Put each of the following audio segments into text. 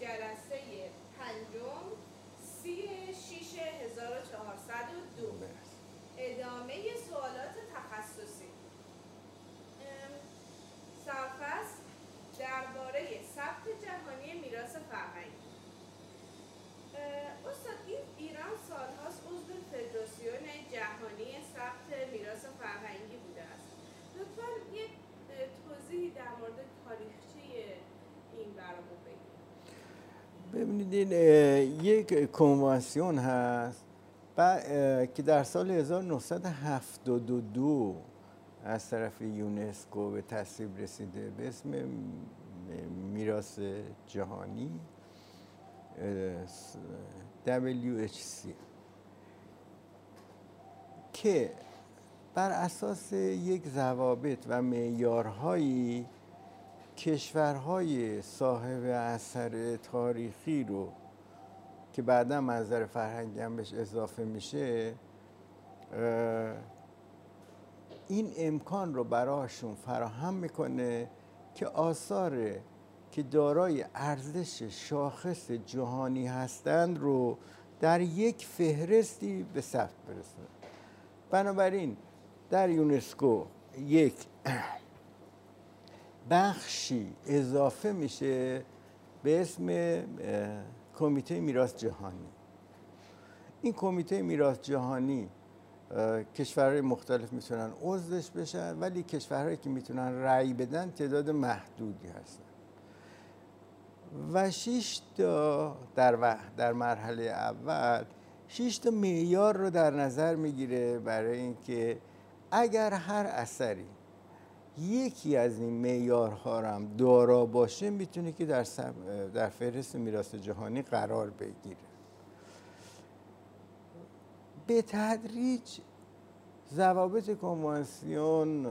جلسه پنجم 36,402 ادامه سوالات تخصصی. سرفصل درباره ثبت جهانی میراث فرهنگی. استاد، ایران سالهاست عضو فدراسیون جهانی ثبت میراث فرهنگی بوده است. لطفاً یک توضیحی در مورد تاریخچه این برنامه بگید. ببینید، این یک کنوانسیون هست که در سال 1972 از طرف یونسکو به تصویب رسیده به اسم میراث جهانی WHC، که بر اساس یک ضوابط و معیارهایی کشورهای صاحب اثر تاریخی رو که بعدا منظر فرهنگی هم بهش اضافه میشه، این امکان رو براشون فراهم میکنه که آثار که دارای ارزش شاخص جهانی هستند رو در یک فهرستی به ثبت برسونن. بنابراین در یونسکو یک بخشی اضافه میشه به اسم کمیته میراث جهانی. این کمیته میراث جهانی کشورهای مختلف میتونن عضوش بشن، ولی کشورهایی که میتونن رأی بدن تعداد محدودی هستن و 6 تا در مرحله اول 6 تا معیار رو در نظر میگیره برای اینکه اگر هر اثری یکی از این معیارها رو هم دارا باشه میتونه که در فهرست میراث جهانی قرار بگیره. به تدریج ضوابط کنوانسیون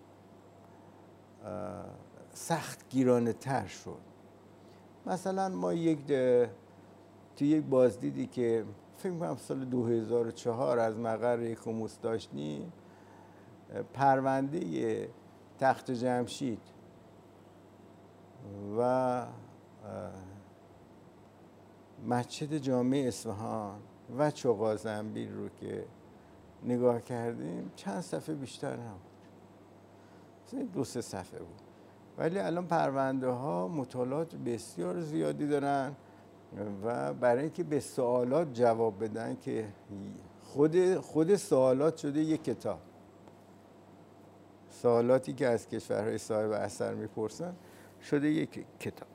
سختگیرانه تر شد. مثلا ما تو یک بازدیدی که فکر می‌کنم سال 2004 از مقر ایکوموس داشتیم، پرونده تخت جمشید و مسجد جامع اصفهان و چغال زنبیل رو که نگاه کردیم چند صفحه بیشتر نبود، 2-3 صفحه بود. ولی الان پرونده ها مطالعات بسیار زیادی دارن و برای اینکه به سوالات جواب بدن که خود سوالات شده یک کتاب، سوالاتی که از کشورهای صاحب اثر میپرسن شده یک کتاب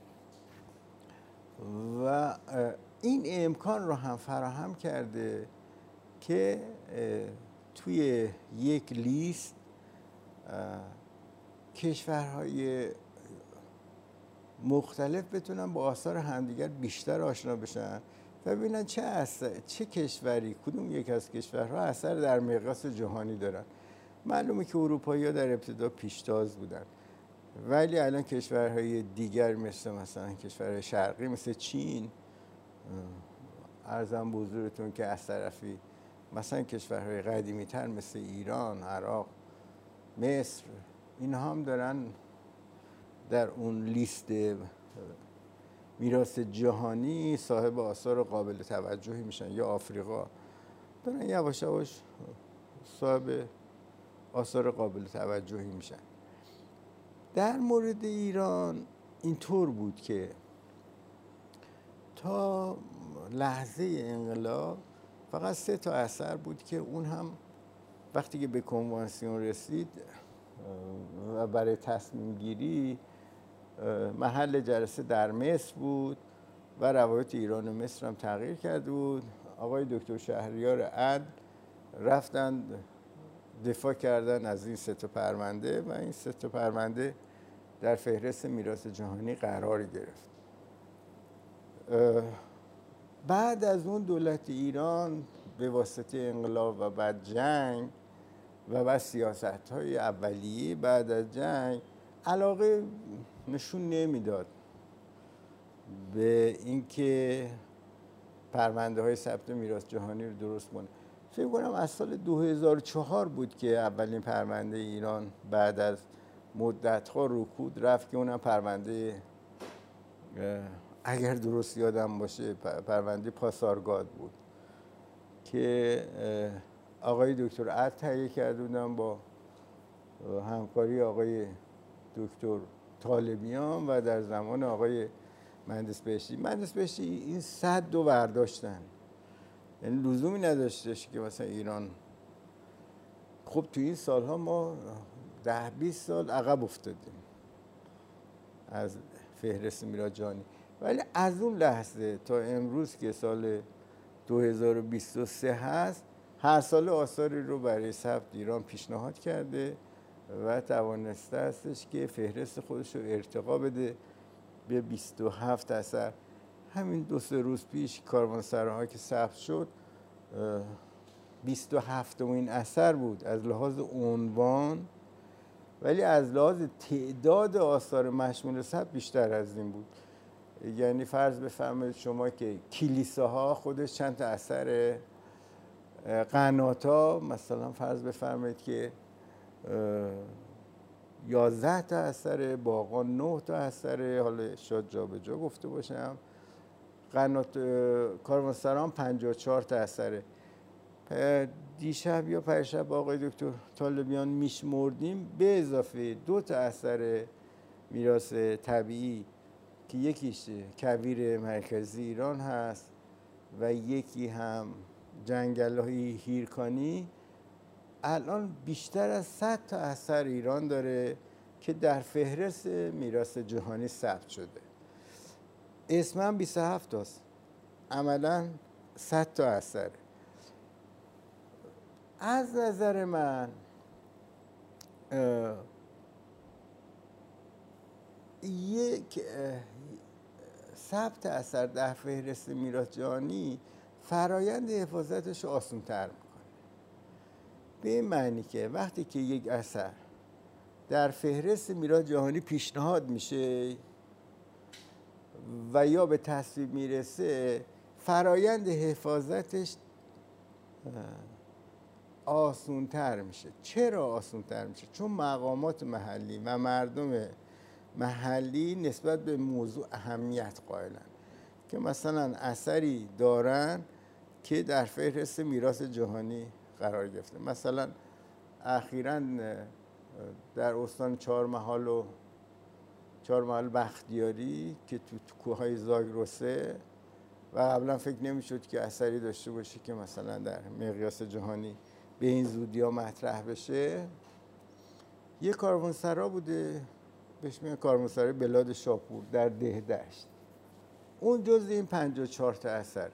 و این امکان رو هم فراهم کرده که توی یک لیست کشورهای مختلف بتونن با آثار همدیگر بیشتر آشنا بشن و ببینن چه کشوری، کدوم یک از کشورها اثر در مقیاس جهانی دارن. معلومه که اروپایی‌ها در ابتدا پیشتاز بودن، ولی الان کشورهای دیگر مثلا کشورهای شرقی مثل چین، عرضم به حضورتون که از طرفی مثلا کشورهای قدیمی تر مثل ایران، عراق، مصر، اینها هم دارن در اون لیست میراث جهانی صاحب آثار قابل توجهی میشن. یا آفریقا دارن یواش یواش صاحب آثار قابل توجهی میشن. در مورد ایران اینطور بود که تا لحظه انقلاب فقط 3 تا اثر بود که اون هم وقتی که به کنوانسیون رسید و برای تصمیم گیری محل جلسه در مصر بود و روابط ایران و مصر هم تغییر کرده بود. آقای دکتر شهریار عدل رفتن دفاع کردن از این 3 تا پرونده و این 3 تا پرونده در فهرست میراث جهانی قرار گرفت. بعد از اون دولت ایران به واسطه انقلاب و بعد جنگ و بعد سیاست‌های اولیه بعد از جنگ علاقه نشون نمیداد به اینکه پرونده‌های ثبت میراث جهانی رو درست کنه. فکر کنم از سال 2004 بود که اولین پرونده ایران بعد از مدت‌ها رکود رفت که اونم پرونده اگر درست یادم باشه پرونده پاسارگاد بود که آقای دکتر عطر تهیه کرده بودن با همکاری آقای دکتر طالبیان و در زمان آقای مهندس بهشتی این سد رو برداشتن. یعنی لزومی نداشتش که مثلا ایران، خب تو این سالها ما 10-20 سال عقب افتادیم از فهرست میراث جهانی، ولی از اون لحظه تا امروز که سال 2023 هست، هر سال آثاری رو برای ثبت ایران پیشنهاد کرده و توانسته هستش که فهرست خودش رو ارتقا بده به 27 اثر. همین 2-3 روز پیش کاروانسراها که ثبت شد 27مین اثر بود از لحاظ عنوان، ولی از لحاظ تعداد آثار مشمول ثبت بیشتر از این بود. یعنی فرض بفرمایید شما که کلیساها خودش چند تا اثر، قنات‌ها مثلا فرض بفرمایید که 11 تا اثر، باغان 9 تا اثر، حالا شاید جا به جا گفته باشم، قنات کاروانسرا 54 تا اثره. دیشب یا پریشب با آقای دکتر طالبیان میشمردیم به اضافه 2 تا اثر میراث طبیعی که یکیش کویر مرکزی ایران هست و یکی هم جنگل‌های هیرکانی، الان بیشتر از 100 تا اثر ایران داره که در فهرست میراث جهانی ثبت شده. اسمم 27 تاست، عملاً 100 تا اثره. از نظر من یک ثبت اثر در فهرست میراث جهانی فرایند حفاظتش رو آسان‌تر میکنه. به این معنی که وقتی که یک اثر در فهرست میراث جهانی پیشنهاد میشه و یا به تصویب میرسه، فرایند حفاظتش آسان‌تر میشه. چرا آسان‌تر میشه؟ چون مقامات محلی و مردم محلی نسبت به موضوع اهمیت قائلن که مثلا اثری دارن که در فهرست میراث جهانی قرار گرفته. مثلا اخیراً در استان چهارمحال بختیاری که تو کوههای زاگرسه و قبلا فکر نمی‌شد که اثری داشته باشه که مثلا در مقیاس جهانی به این زودی‌ها مطرح بشه، یه کاروانسرا بوده بهش میگن کاروانسرای بلاد شاپور در دهدشت. اون جز این 54 تا اثره.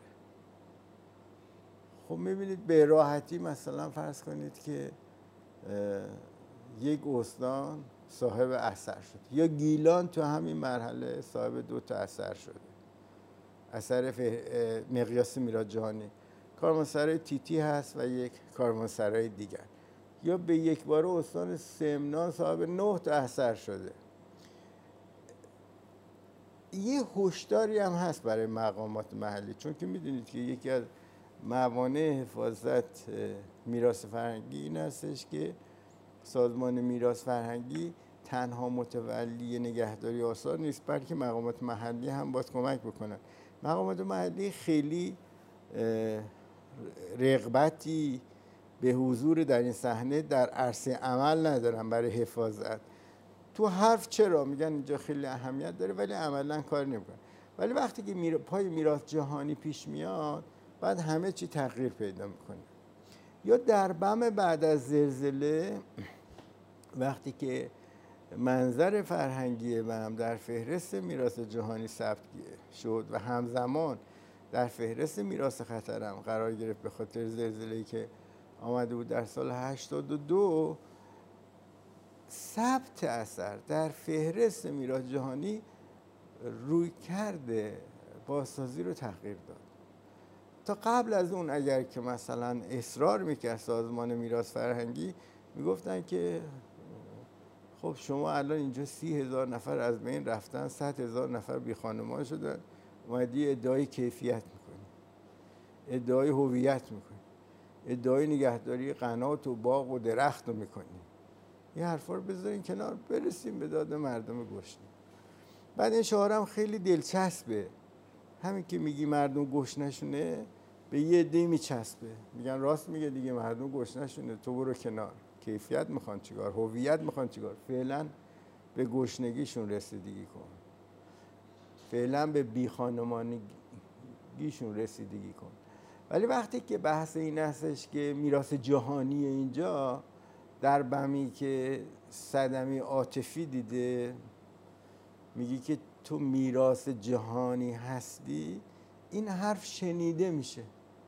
خب میبینید به راحتی مثلا فرض کنید که یک استان صاحب اثر شد، یا گیلان تو همین مرحله صاحب 2 تا اثر شده، اثر مقیاس میراث جهانی. کاروانسرای تیتی هست و یک کاروانسرای دیگر. یا به یک بار استان سمنان صاحب 9 تا اثر شده. یه هشداری هم هست برای مقامات محلی، چون که میدونید که یکی از موانع حفاظت میراث فرهنگی این هستش که سازمان میراث فرهنگی تنها متولی نگهداری آثار نیست، بلکه مقامات محلی هم باید کمک بکنن. مقامات محلی خیلی رغبتی به حضور در این صحنه در عرصه عمل ندارن برای حفاظت. تو حرف چرا میگن اینجا خیلی اهمیت داره ولی عملاً کار نمیکنن. ولی وقتی که پای میراث جهانی پیش میاد، بعد همه چی تغییر پیدا میکنه. یا در بم بعد از زلزله وقتی که منظر فرهنگی بم در فهرست میراث جهانی ثبت شد و همزمان در فهرست میراث خطرم قرار گرفت به خاطر زلزله‌ای که آمده بود در سال 82، ثبت اثر در فهرست میراث جهانی روی کرده بازسازی رو تغییر داد. تا قبل از اون اگر که مثلا اصرار میکرد سازمان میراث فرهنگی، میگفتن که خب شما الان اینجا 30,000 نفر از بین رفتن، 100,000 نفر بی خانمان شدن، اومدی ادعای کیفیت میکنی، ادعای هویت میکنی، ادعای نگهداری قنات و باغ و درخت رو میکنی. این حرفا رو بذارین کنار، برسیم به داد مردم گشنه. بعد این شعارم خیلی دلچسبه همین که میگی مردم گشنشونه به یه عده میچسبه، میگن راست میگه دیگه مردم گشنشونه، تو برو کنار. کیفیت میخوان چیکار؟ هویت میخوان چیکار؟ فعلا به گشنگیشون رسیدگی کن، فعلا به بی خانمانگیشون رسیدگی کن. ولی وقتی که بحث این هستش که میراث جهانی اینجا در بمی که صدمه عاطفی دیده، میگی که تو میراث جهانی هستی، این حرف شنیده میشه،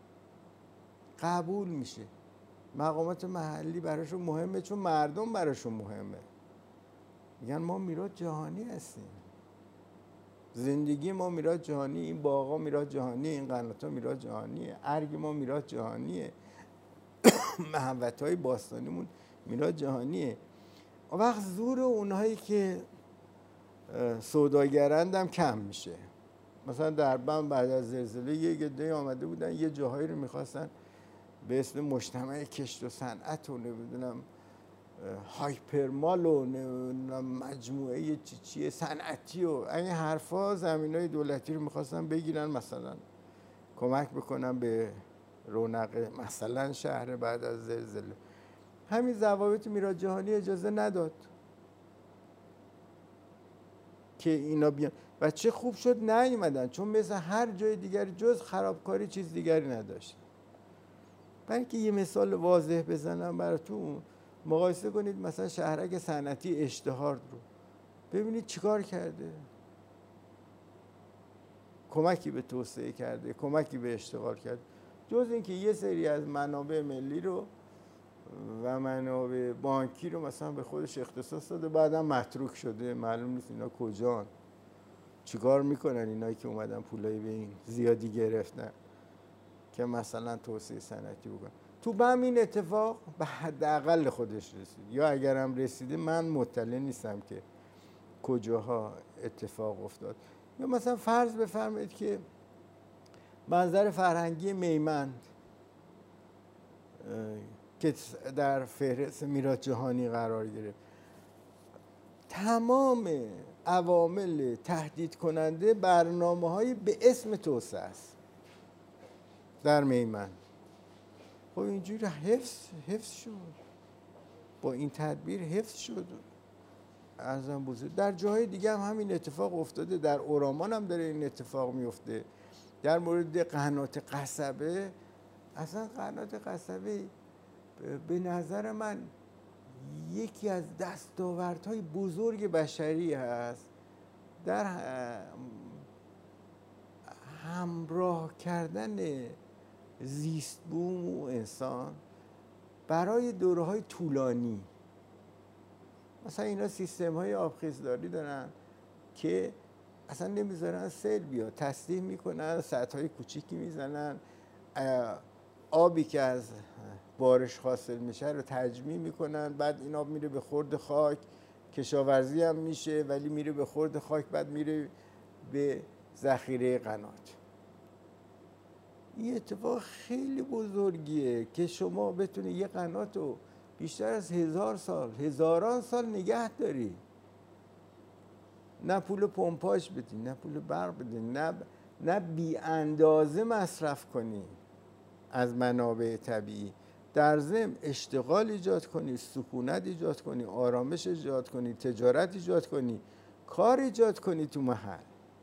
قبول میشه، مقامات محلی براشون مهمه، چون مردم براشون مهمه. میگن ما میراث جهانی هستیم، زندگی ما میراث جهانی، این باغا میراث جهانی، این قناتا میراث جهانیه، ارگ ما میراث جهانیه، محوطه‌های باستانیمون میراث جهانیه. اون وقت زور اونهایی که سوداگرند هم کم میشه. مثلا در بم بعد از زلزله یه عده آمده بودن یه جاهایی رو میخواستن به اسم مجتمع کشت و صنعت و نمیدونم هایپرمال و نمیدونم مجموعه چیه صنعتی و این حرفا، زمینای دولتی رو میخواستن بگیرن، مثلا کمک بکنن به رونق مثلا شهر بعد از زلزله. همین ضوابط میراث جهانی اجازه نداد که اینا بیان و چه خوب شد نیومدن، چون مثل هر جای دیگری جز خرابکاری چیز دیگری نداشت. بلکه یه مثال واضح بزنم براتون، مقایسه کنید مثلا شهرک صنعتی اشتهارد رو ببینید چیکار کرده، کمکی به توسعه کرده، کمکی به اشتغال کرده، جز اینکه یه سری از منابع ملی رو و منابع بانکی رو مثلا به خودش اختصاص داده، بعدم متروک شده، معلوم نیست اینا کجان، چیکار میکنن اینایی که اومدن پولای به این زیادی گرفتن که مثلا توسعه صنعتی بکنن. تو بم این اتفاق به حداقل خودش رسید، یا اگرم رسیده من مطلع نیستم که کجاها اتفاق افتاد. یا مثلا فرض بفرمایید که منظر فرهنگی میمند که در فهرست میراث جهانی قرار گرفت، تمام عوامل تهدید کننده برنامه‌های به اسم توسعه است در میمند. خب اینجوری حفظ شد، با این تدبیر حفظ شد. ارزم بزرگ در جاهای دیگه هم همین اتفاق افتاده، در اورامان هم داره این اتفاق میفته. در مورد قنات قصبه، اصلا قنات قصبه به نظر من یکی از دستاوردهای بزرگ بشری هست در همراه کردن زیست بوم و انسان برای دوره‌های طولانی. مثلا اینا سیستم‌های آبخیزداری دارن که اصلا نمیذارن سیل بیاد، تسطیح میکنن، سطح‌های کوچیکی میزنن، آبی که از بارش حاصل میشه رو تجمیع میکنن، بعد این آب میره به خورد خاک، کشاورزی هم میشه ولی میره به خورد خاک، بعد میره به ذخیره قنات. این اتفاق خیلی بزرگیه که شما بتونی یه قنات رو بیشتر از 1000 سال، هزاران سال نگه داری، نه پول پمپاژ بدی، نه پول برق بدی، نه بی اندازه مصرف کنی از منابع طبیعی، در ضمن اشتغال ایجاد کنی، سکونت ایجاد کنی، آرامش ایجاد کنی، تجارت ایجاد کنی، کار ایجاد کنی تو محل.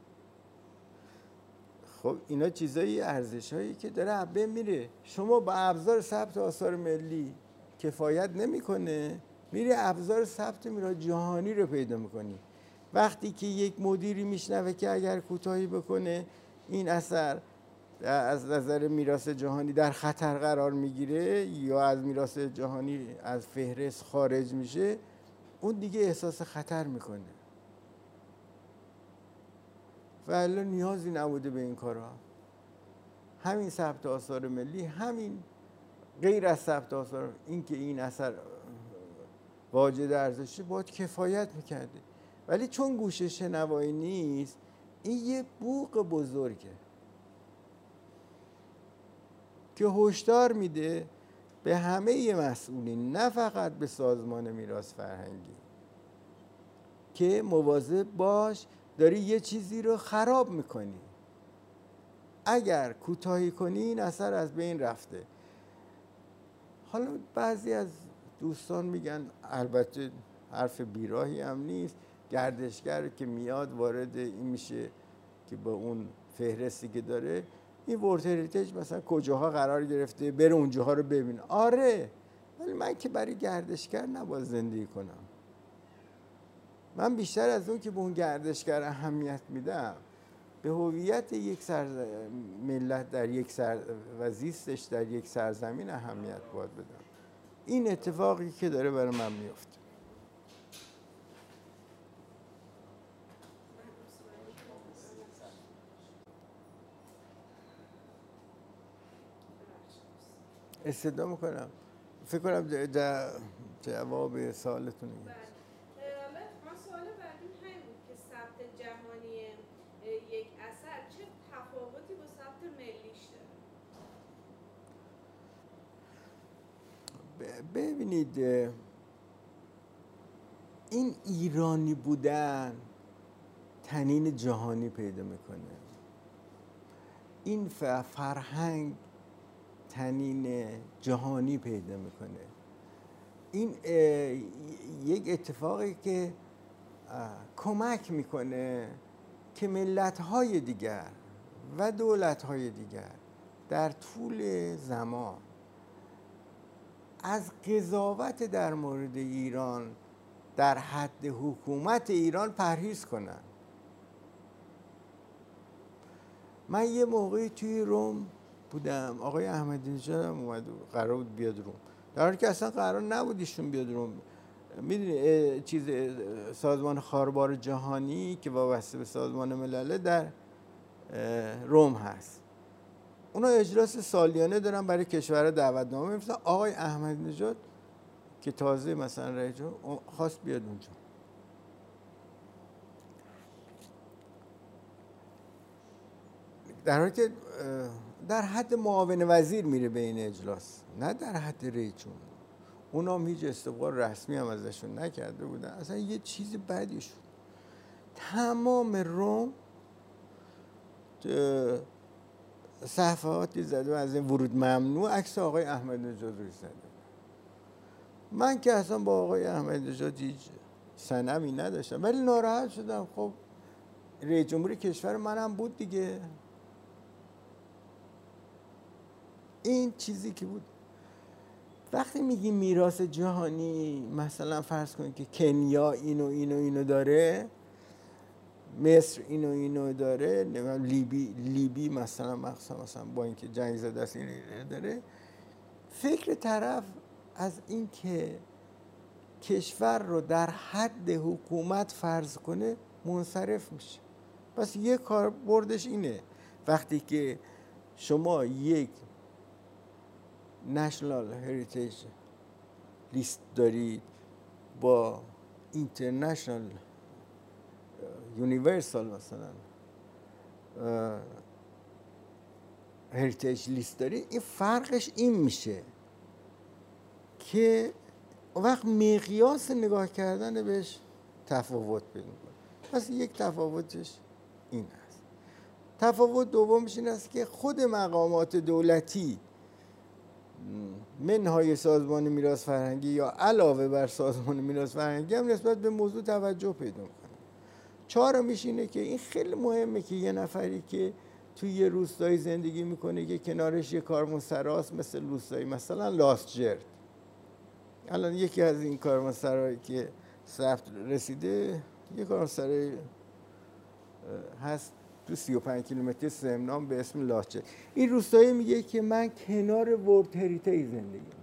خب اینا چیزایی، ارزش‌هایی که داره از بین میره. شما با ابزار ثبت آثار ملی کفایت نمیکنه، میری ابزار ثبت میراث جهانی رو پیدا میکنی. وقتی که یک مدیری میشنوه که اگر کوتاهی بکنه این اثر از نظر میراث جهانی در خطر قرار میگیره یا از میراث جهانی از فهرست خارج میشه، اون دیگه احساس خطر میکنه. ولی نیازی نبوده به این کارها. همین ثبت آثار ملی، همین غیر از ثبت آثار، این که این اثر واجد ارزشه باید کفایت میکرده. ولی چون گوشه شنوایی نیست، این یه بوق بزرگه که هشدار میده به همه مسئولین، نه فقط به سازمان میراث فرهنگی، که مواظب باش داری یه چیزی رو خراب میکنی. اگر کوتاهی کنی این اثر از بین رفته. حالا بعضی از دوستان میگن، البته حرف بیراهی هم نیست، گردشگر که میاد وارد این میشه که با اون فهرستی که داره این ورلد هریتیج مثلا کجاها قرار گرفته، بره اونجاها رو ببینه. آره، ولی من که برای گردشگر نباید زندگی کنم. من بیشتر از اون که به اون گردشگر اهمیت میدم، به هویت یک ملت در یک و زیستش در یک سرزمین اهمیت باید بدم. این اتفاقی که داره برای من میفته. استدعا میکنم، فکر کنم جواب سوالتون بله. من سوال بعدیم همین بود که ثبت جهانی یک اثر چه تفاوتی با ثبت ملیش داره؟ ببینید، این ایرانی بودن طنین جهانی پیدا میکنه. این فرهنگ طنین جهانی پیدا میکنه. این یک اتفاقی که کمک میکنه که ملت‌های دیگر و دولت‌های دیگر در طول زمان از قضاوت در مورد ایران در حد حکومت ایران پرهیز کنن. من یه موقعی توی روم بودم، آقای احمدی نژاد هم اومد، قرار بود بیاد روم، در حالی که اصلا قرار نبود ایشون بیاد روم. میدونی سازمان خاربار جهانی که وابسته به سازمان ملل در روم هست، اونا اجلاس سالیانه دارن، برای کشورها دعوتنامه می‌فرستن. آقای احمدی نژاد که تازه مثلا رئیس جمهور خواست بیاد اونجا. در حالی که در حد معاون وزیر میره به این اجلاس، نه در حد رئیس جمهور. اونا هم هیچ استقبال رسمی هم ازشون نکرده بودن. اصلا یه چیز بدی شد. تمام روم صفحاتی زده و از این ورود ممنوع عکس آقای احمدی نژاد روش زده. من که اصلا با آقای احمدی نژاد هیچ صنمی نداشتم، ولی ناراحت شدم. خب رئیس جمهوری کشور منم بود دیگه. این چیزی که بود. وقتی میگی میراث جهانی، مثلا فرض کنید که کنیا اینو داره، مصر اینو داره، لیبی مثلا با اینکه جنگ زده است اینو داره، فکر طرف از این که کشور رو در حد حکومت فرض کنه منصرف میشه. پس یک کار بردش اینه، وقتی که شما یک نشنال هریتیج لیست دارید با اینترنشنال یونیورسال مثلا هریتیج لیست دارید، این فرقش این میشه که وقت مقیاس نگاه کردن بهش تفاوت پیدا میکنه. پس یک تفاوتش این است. تفاوت دومش این است که خود مقامات دولتی منهای سازمان میراث فرهنگی یا علاوه بر سازمان میراث فرهنگی هم نسبت به موضوع توجه پیدا میکنه. چهارمیش اینه که این خیلی مهمه که یه نفری که توی یه روستایی زندگی میکنه که کنارش یه کاروانسراست، مثل روستایی مثلا لاستجرد، الان یکی از این کاروانسرایی که ثبت رسیده یه کاروانسرای هست تو 35 کیلومتری سمنان به اسم لاستجرد. این روستایی میگه که من کنار ورلد هریتیج زندگی میکنم.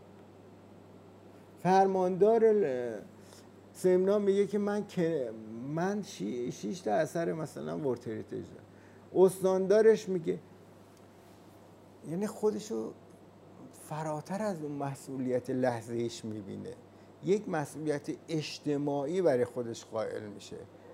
فرماندار سمنان میگه که من 6 تا اثر مثلا ورلد هریتیج دارم. استاندارش میگه، یعنی خودشو فراتر از اون مسئولیت لحظه‌ایش میبینه، یک مسئولیت اجتماعی برای خودش قائل میشه.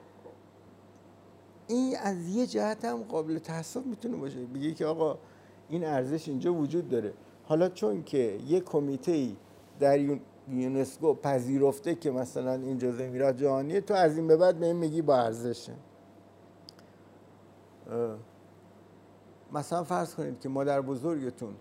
این از یه جهت هم قابل تحسب میتونه باشه، بگه که آقا این ارزش اینجا وجود داره. حالا چون که یک کمیته‌ای در یونسکو پذیرفته که مثلا این جزء میراث جهانیه، تو از این به بعد به این میگی با ارزشه. مثلا فرض کنید که مادر بزرگتون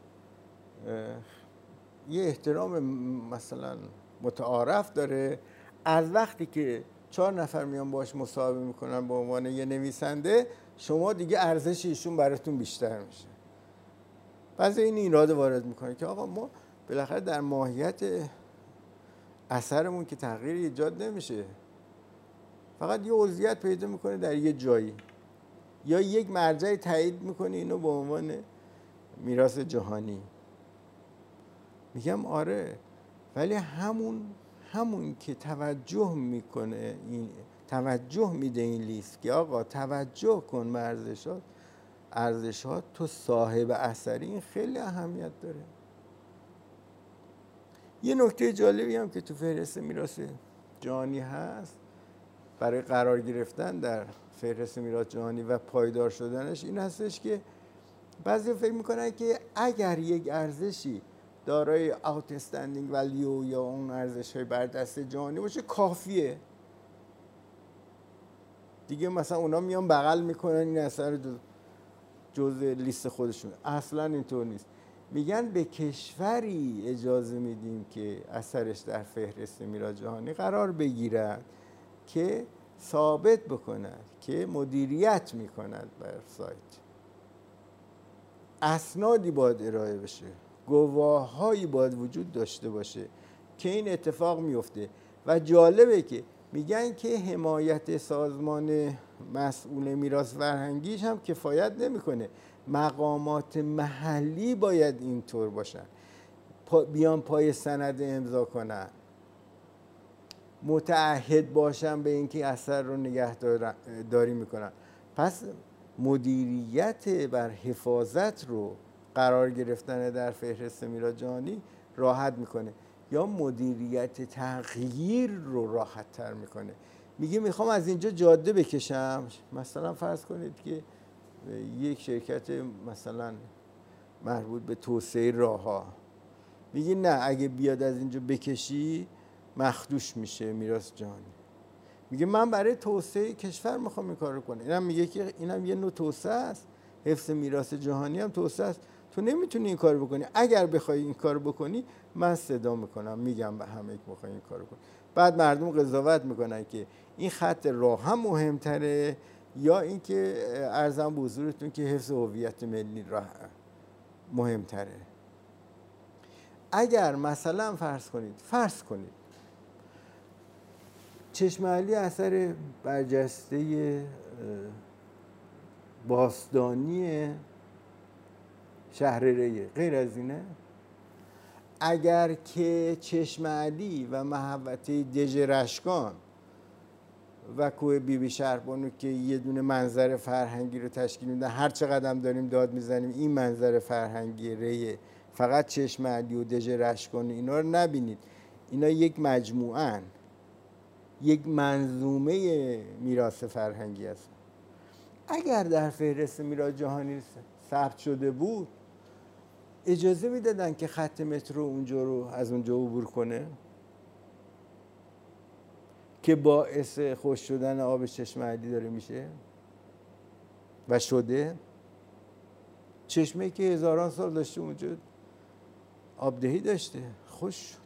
یه احترام مثلا متعارف داره، از وقتی که 4 نفر میان باش مصاحبه میکنن به عنوان یه نویسنده، شما دیگه ارزش ایشون براتون بیشتر میشه. بعضی این ایراد وارد میکنه که آقا ما بالاخره در ماهیت اثرمون که تغییر ایجاد نمیشه، فقط یه عضویت پیدا میکنه در یه جایی، یا یک مرجع تایید میکنه اینو به عنوان میراث جهانی. میگم آره، ولی همون که توجه میکنه، این توجه میده این لیست که آقا توجه کن به ارزشات تو صاحب اثری، این خیلی اهمیت داره. یه نکته جالبی هم که تو فهرست میراث جهانی هست برای قرار گرفتن در فهرست میراث جهانی و پایدار شدنش این هستش که بعضی فکر میکنن که اگر یک ارزشی دارای outstanding value یا اون ارزش‌های بردست جهانی باشه کافیه دیگه، مثلا اونا میان بغل میکنن این اثر جزء لیست خودشون. اصلا اینطور نیست. میگن به کشوری اجازه میدیم که اثرش در فهرست میراث جهانی قرار بگیرد که ثابت بکند که مدیریت میکند بر سایت، اسنادی باید ارائه بشه، گواههایی باید وجود داشته باشه که این اتفاق میفته. و جالبه که میگن که حمایت سازمان مسئول میراث فرهنگیش هم کفایت نمیکنه، مقامات محلی باید اینطور باشن، بیان پای سند امضا کنن، متعهد باشن به اینکه اثر رو نگهداری میکنن. پس مدیریت بر حفاظت رو قرار گرفتن در فهرست میراث جهانی راحت میکنه، یا مدیریت تغییر رو راحت تر میکنه. میگه میخوام از اینجا جاده بکشم، مثلا فرض کنید که یک شرکت مثلا مربوط به توسعه راه‌ها میگه نه، اگه بیاد از اینجا بکشی مخدوش میشه میراث جهانی. میگه من برای توسعه کشور میخوام این کار رو کنم. اینم میگه که اینم یه نوع توسعه است، حفظ میراث جهانی هم توسعه است. تو نمیتونی این کار بکنی، اگر بخوای این کار بکنی من صدا میکنم، میگم به همه که بخوای این کار بکنی. بعد مردم قضاوت میکنن که این خط راه هم مهمتره یا اینکه عرضم به حضورتون که حفظ هویت ملی راه مهمتره. اگر مثلا فرض کنید چشم علی اثر برجسته باستانی شهرریه، غیر از اینه؟ اگر که چشم علی و محوطه دژ رشکان و کوه بی بی شهربانو که یه دونه منظر فرهنگی رو تشکیل میدن، هر چقدر هم داریم داد میزنیم این منظر فرهنگی ریه، فقط چشم علی و دژ رشکان اینا رو نبینید، اینا یک مجموعه‌ان، یک منظومه میراث فرهنگی است. اگر در فهرست میراث جهانی ثبت شده بود اجازه میدادن که خط مترو اونجا رو از اونجا عبور کنه که باعث خشک شدن آب چشم علی داره میشه و شده؟ چشمه‌ای که هزاران سال داشته اونجا آبدهی داشته، خشک شد.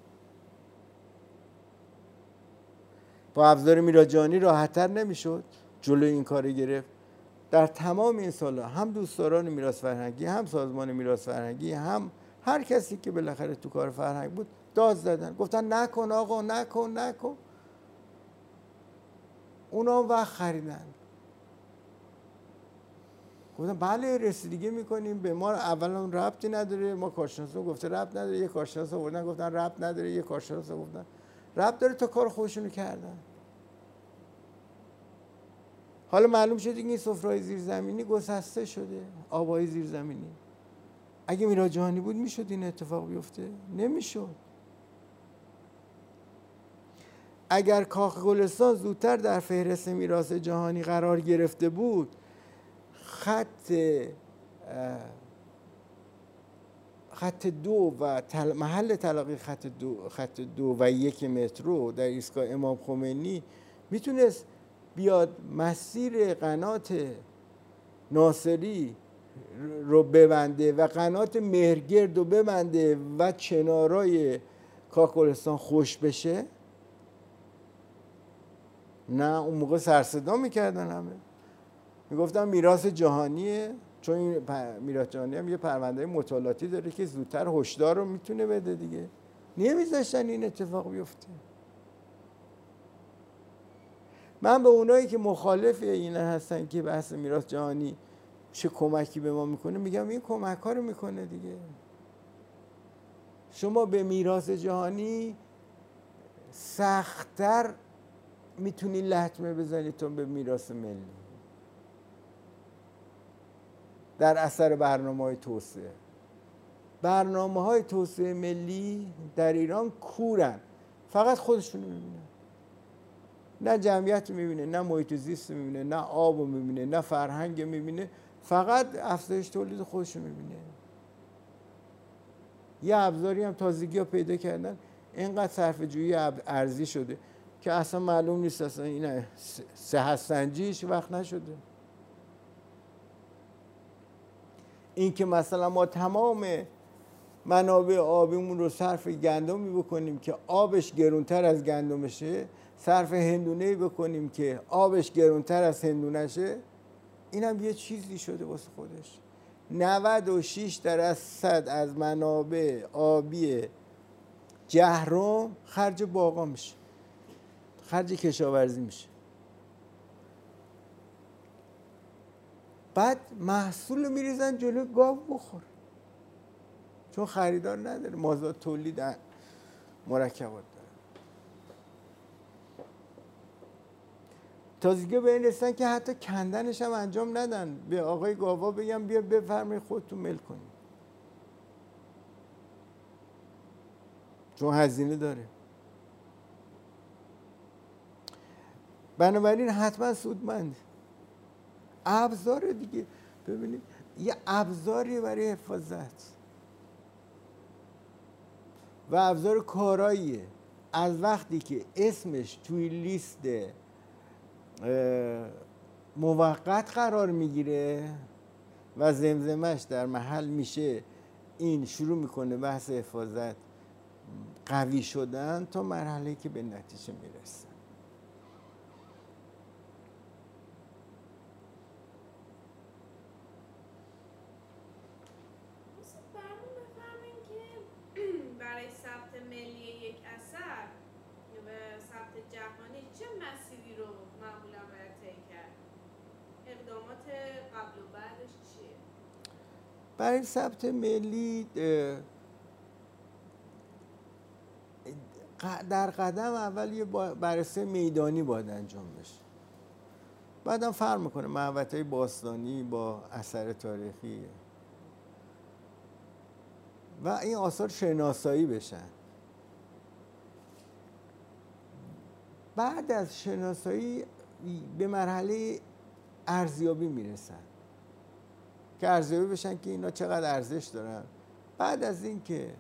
با ابزار میراث جهانی راحت‌تر نمیشد جلوی این کار گرفت؟ در تمام این سال‌ها هم دوستداران میراث فرهنگی، هم سازمان میراث فرهنگی، هم هر کسی که بالاخره تو کار فرهنگ بود داد زدن، گفتن نکن آقا، نکن. اونا وقت خریدن، گفتن بله رسیدگی میکنیم به ما، اولا ربطی نداره، ما کارشناسا گفته ربط نداره، یه کارشناس آوردن گفتن ربط نداره، یه کارشناس گفتن ربط داره، تا کار خودشونو کردن. حالا معلوم شد این سفره‌های زیرزمینی گسسته شده، آب‌های زیرزمینی. اگه میراث جهانی بود میشد این اتفاق بیفته؟ نمیشد. اگر کاخ گلستان زودتر در فهرست میراث جهانی قرار گرفته بود، خط 2 و محل تلاقی خط 2 و 1 مترو در ایستگاه امام خمینی میتونست بیاد مسیر قنات ناصری رو ببنده و قنات مهرگرد رو ببنده و چنارای کاکولستان خوش بشه، نه اون موقع سرصدا میکردن همه، میگفتن میراث جهانیه، چون این میراث جهانی هم یه پرونده مطالعاتی داره که زودتر هشدار رو میتونه بده دیگه، نمیذاشتن این اتفاق بیفته. من به اونایی که مخالف این هستن که بحث میراث جهانی چه کمکی به ما میکنه میگم این کمک ها رو میکنه دیگه. شما به میراث جهانی سخت‌تر میتونی لطمه بزنید تا به میراث ملی در اثر برنامه‌های توسعه. برنامه‌های توسعه ملی در ایران کورن، فقط خودشون رو میبینن، نه جمعیت میبینه، نه محیط زیست میبینه، نه آب میبینه، نه فرهنگ میبینه، فقط افزایش تولید خودشون میبینه. یه ابزاری هم تازگی ها پیدا کردن، اینقدر صرفه جویی ارزی شده که اصلا معلوم نیست اصلا این صحت سنجی هیچ وقت نشده. این که مثلا ما تمام منابع آبیمون رو صرف گندمی بکنیم که آبش گرونتر از گندمشه، صرف هندونه‌ای بکنیم که آبش گرونتر از هندونشه، این هم یه چیزی شده واسه خودش. 96% از منابع آبی جهرم خرج باغا میشه، خرج کشاورزی میشه. بعد محصول میریزن جلو گاو بخور، چون خریدار نداره، مازاد تولید مرکبات داره. تازگی به این رسیدن که حتی کندنش هم انجام ندن، به آقای گاوا بگم بیا بفرمایید خودتون مل کنید، چون هزینه داره. بنابراین حتما سودمند. ابزار دیگه، ببینید یه ابزاری برای حفاظت و ابزار کاراییه. از وقتی که اسمش توی لیست موقت قرار میگیره و زمزمش در محل میشه، این شروع میکنه بحث حفاظت قوی شدن تا مرحله‌ای که به نتیجه میرسه. برای ثبت ملی یک اثر و ثبت جهانی چه مسیری رو معمولا باید طی کرد؟ اقدامات قبل و بعدش چیه؟ برای ثبت ملی در قدم اول یه بررسی میدانی باید انجام بشه. بعدم فرق میکنه محوطه باستانی با اثر تاریخی و این آثار شناسایی بشن. بعد از شناسایی به مرحله ارزیابی میرسن که ارزیابی بشن که اینا چقدر ارزش دارن. بعد از این که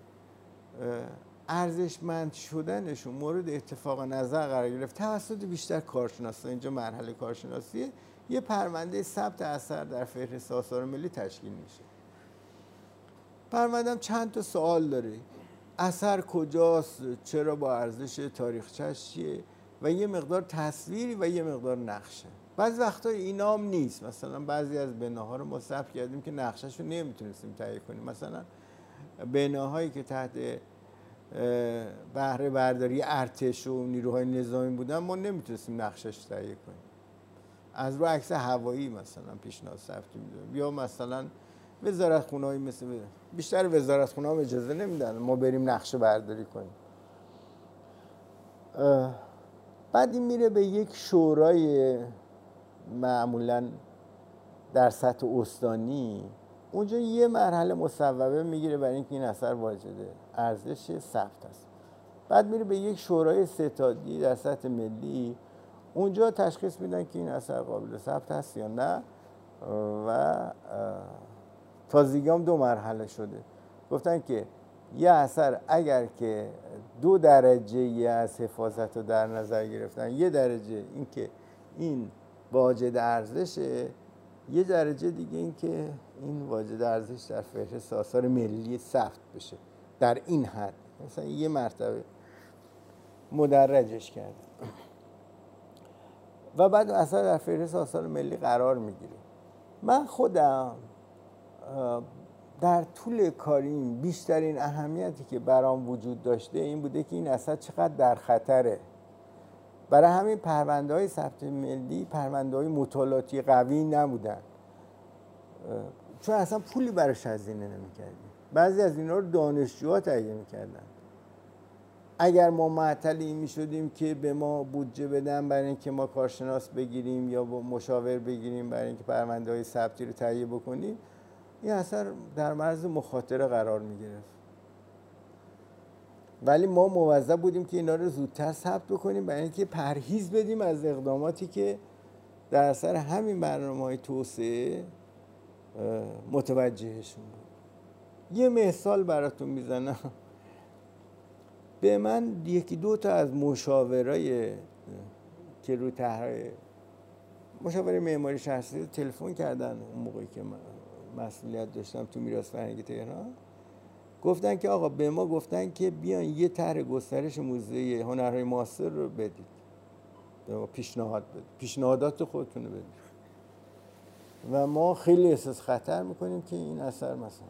ارزشمند شدنشون مورد اتفاق نظر قرار گرفت توسط بیشتر کارشناسا، اینجا مرحله کارشناسیه، یه پرونده ثبت اثر در فهرست آثار ملی تشکیل میشه. پرونده‌ام چند تا سوال داره: اثر کجاست، چرا با ارزش، تاریخچه‌اش چیه، و یه مقدار تصویری و یه مقدار نقشه. بعضی وقتا اینا هم نیست، مثلا بعضی از بناها رو ما ثبت کردیم که نقشه‌ش رو نمیتونستیم تهیه کنیم، مثلا بناهایی که تحت بهره برداری ارتش و نیروهای نظامی بودن ما نمیتونستیم نقشه‌اش تهیه کنیم، از رو عکس هوایی مثلا پیشنهاد ثبتی میدادیم، یا مثلا وزارتخونه‌ای مثل بیشتر وزارتخونه‌ها اجازه نمیدن ما بریم نقشه برداری کنیم. بعد این میره به یک شورای معمولا در سطح استانی، اونجا یه مرحله مصوبه میگیره برای اینکه این اثر واجد ارزش ثبت است. بعد میره به یک شورای ستادی در سطح ملی، اونجا تشخیص میدن که این اثر قابل ثبت است یا نه. و تازگی هم 2 مرحله شده، گفتن که یه اثر اگر که 2 درجه از حفاظت رو در نظر گرفتن، 1 درجه این که این واجد ارزشه یه درجه دیگه این که این واجد ارزش در فهرست آثار ملی ثبت بشه در این حد، مثلا یه مرتبه مدرجش کرد و بعد اثر در فهرست آثار ملی قرار میگیره. من خودم در طول کاریم بیشترین اهمیتی که برام وجود داشته این بوده که این اثر چقدر در خطره. برای همین پرونده‌های ثبت ملی پرونده‌های مطالعاتی قوی نبودن، چون اصلا پولی براش هزینه نمی‌کردیم. بعضی از اینا رو دانشجوها تهیه می‌کردن. اگر ما معطل این می‌شدیم که به ما بودجه بدن برای اینکه ما کارشناس بگیریم یا با مشاور بگیریم برای اینکه پرونده‌های ثبتی رو تهیه بکنیم، این اثر در معرض مخاطره قرار می‌گرفت. ولی ما موظف بودیم که اینا رو زودتر ثبت بکنیم برای اینکه پرهیز بدیم از اقداماتی که در اثر همین برنامه‌های توسعه متوجهشون بود. یه مثال براتون میزنم. به من یکی دو تا از مشاورای که رو طرح مشاور معماری شهرسازی تلفن کردن اون موقعی که من مسئولیت داشتم تو میراث فرهنگی تهران، گفتن که آقا به ما گفتن که بیان یه طرح گسترش موزه هنرهای معاصر رو بدید، به ما پیشنهاد بدید، پیشنهادات خودتون رو بدید و ما خیلی احساس خطر میکنیم که این اثر مثلا.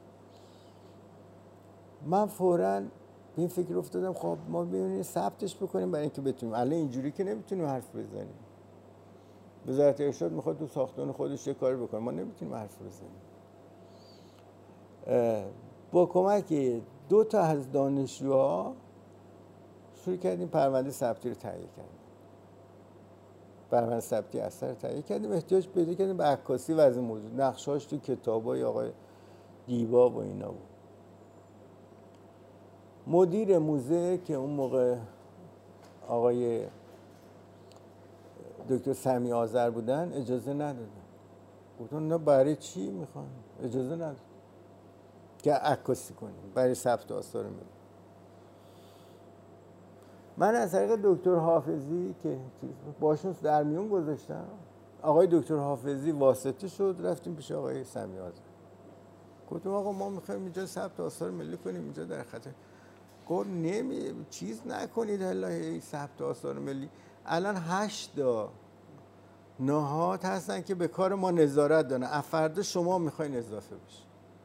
من فوراً به این فکر افتادم خب ما ببینیم ثبتش بکنیم برای اینکه بتونیم. الان اینجوری که نمیتونیم حرف بزنیم. وزارت ارشاد میخواد تو ساختمان خودش یه کاری بکنه، ما نمیتونیم حرف بزنیم. با کمک دو تا از دانشجوها شروع کردیم پرونده ثبتی رو تهیه کردیم. پرونده ثبتی اثر رو تهیه کردیم، احتیاج پیدا کردیم به عکاسی و از این موضوع. نقشاش تو کتابای آقای دیبا و اینا بود. مدیر موزه که اون موقع آقای دکتر سمی آذر بودن اجازه ندادن. گفتن نه برای چی میخوان؟ اجازه ندادن که عکاسی کنیم برای ثبت آثار ملی. من از طریق دکتر حافظی که باشون در میون گذاشتم، آقای دکتر حافظی واسطه شد، رفتیم پیش آقای سمی آذر. گفتم آقا ما میخوایم اینجا ثبت آثار ملی کنیم، اینجا در خطر. گفت چیز نکنید الله ثبت آثار ملی. الان 8 نهاد هستن که به کار ما نظارت دارن، از فردا شما میخواین اضافه بشید.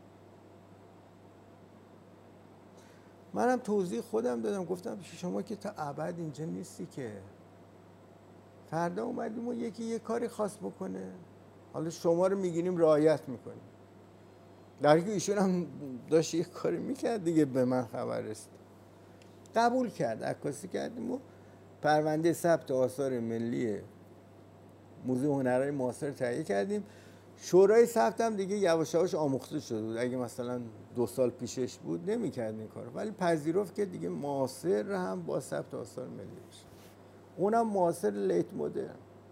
منم توضیح خودم دادم، گفتم شما که تا ابد اینجا نیستی که، فردا اومدیم و یکی یه کاری خاص بکنه، حالا شما رو میگیریم رعایت میکنیم. در که ایشون هم داشت یه کاری میکرد دیگه، به من خبر رسید. قبول کرد، عکاسی کردیم و پرونده ثبت آثار ملی موزه هنرهای معاصر تهیه کردیم. شورای ثبت هم دیگه یواش یواش آموخته شده بود. اگه مثلا 2 سال پیشش بود نمی‌کرد این کارو، ولی پذیرفت که دیگه معاصر هم با ثبت آثار ملی بشه. اونم معاصر لیت مدرن.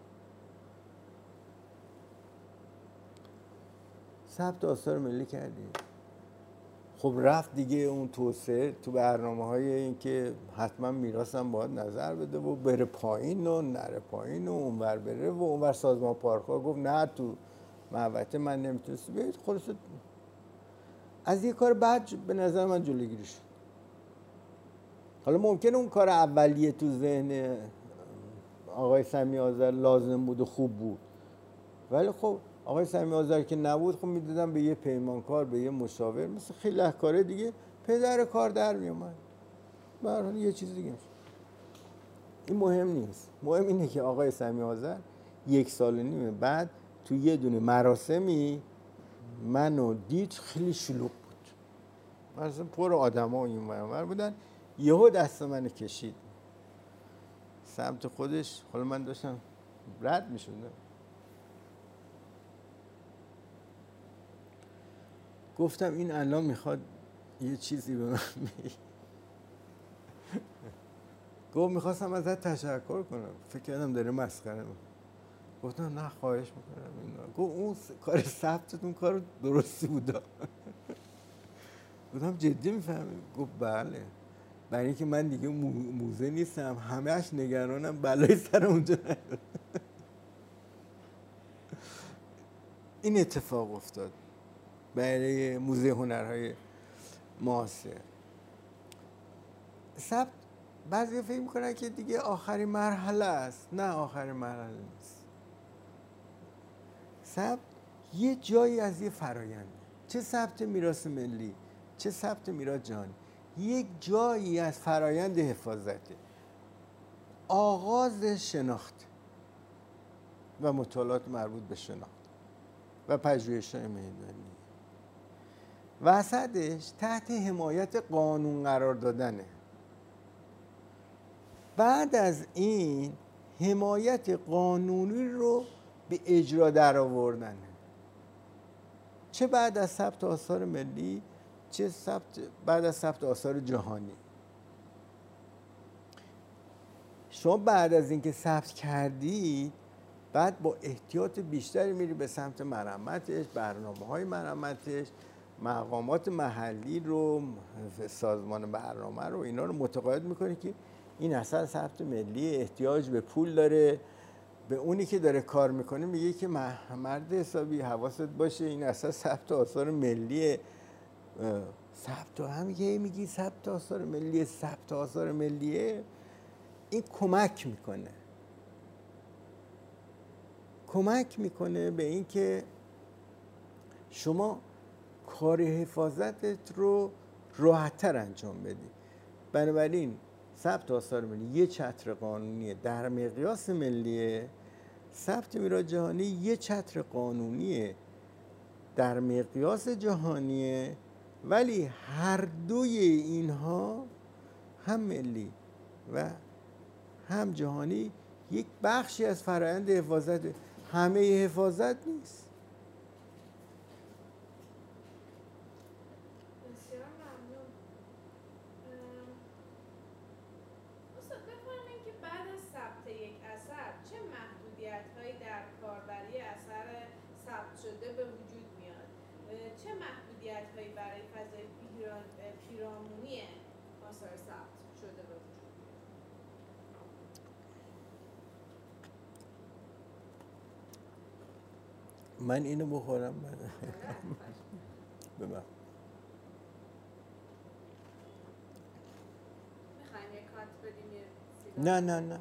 ثبت آثار ملی کردیم. خب رفت دیگه اون توسعه تو برنامه‌های این که حتما میراث هم باید نظر بده و بره پایین و نره پایین و اونور بره و اونور سازمان پارک‌ها گفت نه تو محوطه من نمیتونستی برید. خلاص از یه کار بعد به نظر من جلوگیری شد. حالا ممکنه اون کار اولیه تو ذهن آقای سمی آذر لازم بود و خوب بود، ولی خب آقای سمی آذر که نبود خب میدادم به یه پیمانکار، به یه مشاور، مثل خیلی کاره دیگه پدر کار در میومد. برای یه چیز دیگه این مهم نیست. مهم اینه که آقای سمی آذر 1.5 سال بعد تو یه دونه مراسمی منو دید، خیلی شلوغ بود، مراسم پر آدما این ور بودن، یهو دست منو کشید سمت خودش. حالا من داشتم رد میشدم، گفتم این الان میخواد یه چیزی به من بگه. گفت میخواستم ازت تشکر کنم، فکر کردم داره مسخره میکنه. گفتم نه خواهش میکنم. گفت اون کار ثبتتون کار درستی بود. گفتم جدی میفهمی؟ گفت بله، برای اینکه من دیگه موزه نیستم، همه‌اش نگرانم بلای سر اونجا نیاد. این اتفاق افتاد برای موزه هنرهای معاصر. ثبت بعضی فکر میکنن که دیگه آخرین مرحله است. نه، آخرین مرحله نیست. ثبت یه جایی از یه فراینده، چه ثبت میراث ملی چه ثبت میراث جهانی، یک جایی از فرایند حفاظته. آغاز شناخت و مطالعات مربوط به شناخت و پژوهش‌های میدانی، وسطش تحت حمایت قانون قرار دادنه. بعد از این حمایت قانونی رو به اجرا در آوردنه، چه بعد از ثبت آثار ملی چه بعد از ثبت آثار جهانی. شما بعد از اینکه ثبت کردی بعد با احتیاط بیشتری میری به سمت مرمتش، برنامه‌های مرمتش، مقامات محلی رو، سازمان برنامه رو، اینا رو متقاعد میکنی که این اصلا ثبت ملی احتیاج به پول داره. به اونی که داره کار میکنه میگه که مرد حسابی حواست باشه این اصلا ثبت آثار ملیه. ثبت هم میگی ثبت آثار ملیه، ثبت آثار ملیه. این کمک میکنه به این که شما کار حفاظتت رو راحت‌تر انجام بدی. بنابراین ثبت آثار ملی یه چتر قانونیه در مقیاس ملیه، ثبت میراث جهانی یه چتر قانونیه در مقیاس جهانیه، ولی هر دوی اینها هم ملی و هم جهانی یک بخشی از فرآیند حفاظت، همه حفاظت نیست. بسیار ممنون. استاد بفرمایید که بعد از ثبت یک اثر چه محدودیت‌هایی در کاربری اثر ثبت شده به وجود میاد؟ چه محدودیت‌هایی برای فضای پیرامونی آثار ثبت شده به وجود میاد؟ من اینو بخورم ببخ. میخوایم یک کات بدیم یه سیگار؟ نه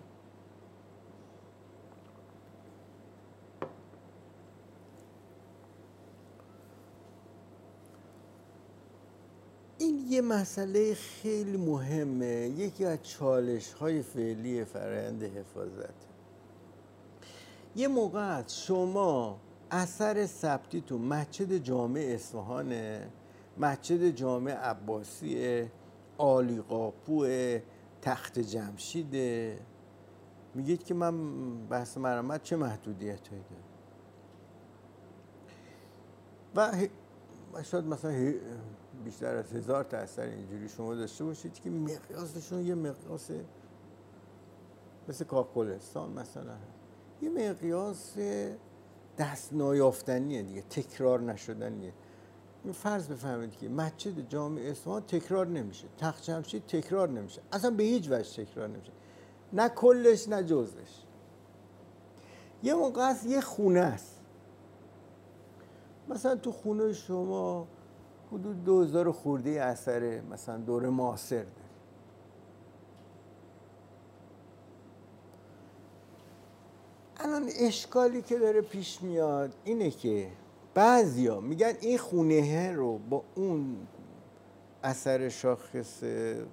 این یه مسئله خیلی مهمه، یکی از چالش‌های فعلی فرآیند حفاظت. یه موقع است شما اثر ثبتی تو مسجد جامع اصفهانه، مسجد جامع عباسیه، عالیقاپوه، تخت جمشیده، میگید که من بحث مرمت چه محدودیت‌هایی داره و شاید مثلا بیشتر از 1000 تا اثر اینجوری شما داشته باشید که مقیاسشون یه مقیاس مثل کاکولستان مثلا، یه مقیاس دست نیافتنیه دیگه، تکرار نشدنیه. فرض بفهمید که مسجد جامع اصفهان تکرار نمیشه، تخت جمشید تکرار نمیشه، اصلا به هیچ وجه تکرار نمیشه، نه کلش نه جزش. یه موقع است یه خونه است، مثلا تو خونه شما حدود 2000 خورده اثر مثلا دوره معاصر داره. الان اشکالی که داره پیش میاد اینه که بعضیا میگن این خونه رو با اون اثر شاخص